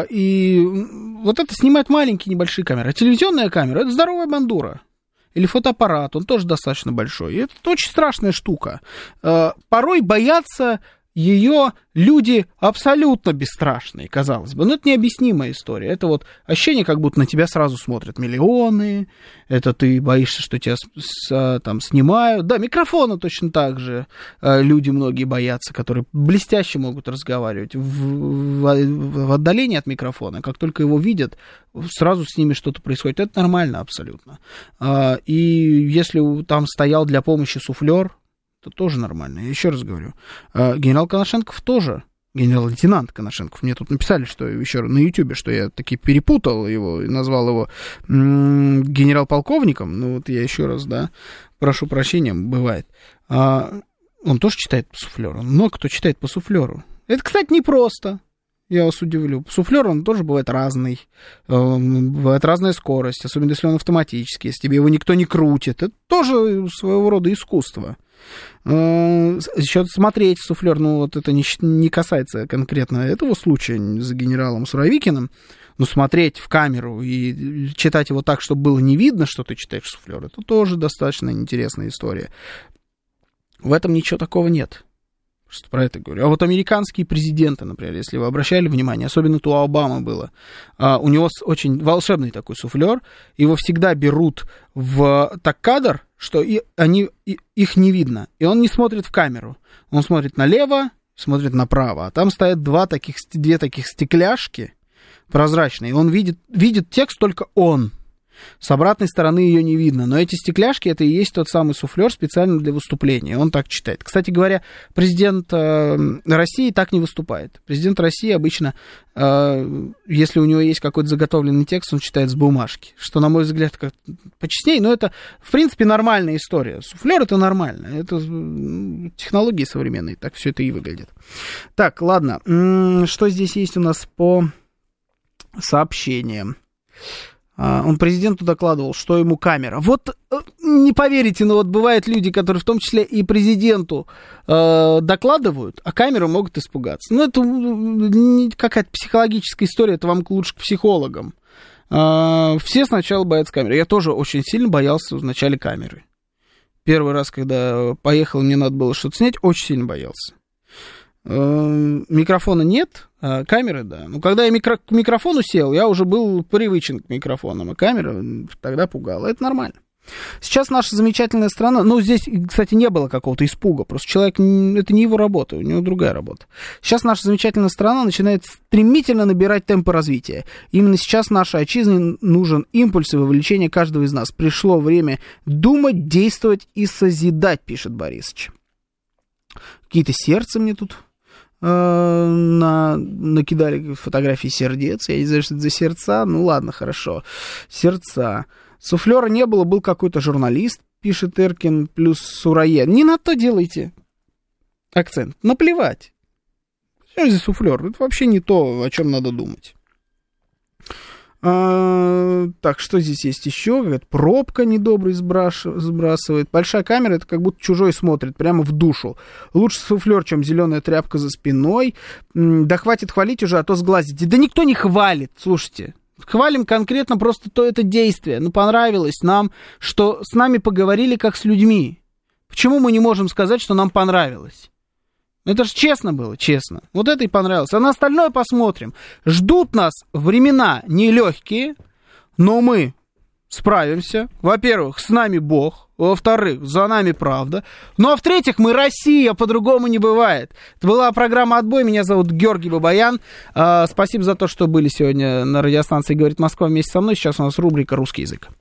И вот это снимает маленькие небольшие камеры. А телевизионная камера — это здоровая бандура. Или фотоаппарат, он тоже достаточно большой. И это очень страшная штука. Порой боятся ее люди абсолютно бесстрашные, казалось бы. Но это необъяснимая история. Это вот ощущение, как будто на тебя сразу смотрят миллионы. Это ты боишься, что тебя с, там снимают. Да, микрофона точно так же люди многие боятся, которые блестяще могут разговаривать в, в, в отдалении от микрофона. Как только его видят, сразу с ними что-то происходит. Это нормально абсолютно. И если там стоял для помощи суфлер, это тоже нормально. Я еще раз говорю. Генерал Коношенков тоже. Генерал-лейтенант Коношенков. Мне тут написали, что еще на Ютьюбе, что я таки перепутал его и назвал его м- генерал-полковником. Ну, вот я еще раз, да, прошу прощения, бывает. А, он тоже читает по суфлеру. Много кто читает по суфлеру. Это, кстати, непросто. Я вас удивлю. Суфлер, он тоже бывает разный. Бывает разная скорость, особенно если он автоматический, если тебе его никто не крутит. Это тоже своего рода искусство. Еще смотреть суфлер, ну вот это не, не касается конкретно этого случая с генералом Суровикиным, но смотреть в камеру и читать его так, чтобы было не видно, что ты читаешь суфлер, это тоже достаточно интересная история. В этом ничего такого нет. Просто про это говорю. А вот американские президенты, например, если вы обращали внимание, особенно то у Обамы было, а, у него очень волшебный такой суфлер, его всегда берут в так кадр, что и, они, и, их не видно, и он не смотрит в камеру, он смотрит налево, смотрит направо, а там стоят два таких, две таких стекляшки, прозрачный. Он видит, видит текст только он. С обратной стороны ее не видно. Но эти стекляшки, это и есть тот самый суфлер специально для выступления. Он так читает. Кстати говоря, президент э, России так не выступает. Президент России обычно, э, если у него есть какой-то заготовленный текст, он читает с бумажки. Что, на мой взгляд, как почестнее. Но это, в принципе, нормальная история. Суфлер — это нормально. Это технологии современные. Так все это и выглядит. Так, ладно. Что здесь есть у нас по сообщениям? Он президенту докладывал, что ему камера. Вот не поверите, но вот бывают люди, которые в том числе и президенту э, докладывают, а камеру могут испугаться. Ну, это не какая-то психологическая история, это вам лучше к психологам. Э, все сначала боятся камеры. Я тоже очень сильно боялся в начале камеры. Первый раз, когда поехал, мне надо было что-то снять, очень сильно боялся. Микрофона нет, а камеры, да. Ну, когда я микро- к микрофону сел, я уже был привычен к микрофонам, а камера тогда пугала. Это нормально. Сейчас наша замечательная страна, ну, здесь, кстати, не было какого-то испуга, просто человек, это не его работа, у него другая работа. Сейчас наша замечательная страна начинает стремительно набирать темпы развития. Именно сейчас нашей отчизне нужен импульс и вовлечение каждого из нас. Пришло время думать, действовать и созидать, пишет Борисыч. Какие-то сердца мне тут На, накидали фотографии сердец. Я не знаю, что это за сердца. Ну ладно, хорошо. Сердца. Суфлера не было, был какой-то журналист, пишет Эркин, плюс Сураен. Не на то делайте акцент. Наплевать. Что здесь суфлер? Это вообще не то, о чем надо думать. А, так, что здесь есть еще? Какая-то пробка недобрый сбрасывает. Большая камера, это как будто чужой смотрит прямо в душу. Лучше суфлер, чем зеленая тряпка за спиной. Да хватит хвалить уже, а то сглазите. Да никто не хвалит, слушайте. Хвалим конкретно просто то это действие. Ну, понравилось нам, что с нами поговорили как с людьми. Почему мы не можем сказать, что нам понравилось? Это же честно было, честно. Вот это и понравилось. А на остальное посмотрим. Ждут нас времена нелегкие, но мы справимся. Во-первых, с нами Бог. Во-вторых, за нами правда. Ну, а в-третьих, мы Россия, по-другому не бывает. Это была программа «Отбой». Меня зовут Георгий Бабаян. Спасибо за то, что были сегодня на радиостанции «Говорит Москва» вместе со мной. Сейчас у нас рубрика «Русский язык».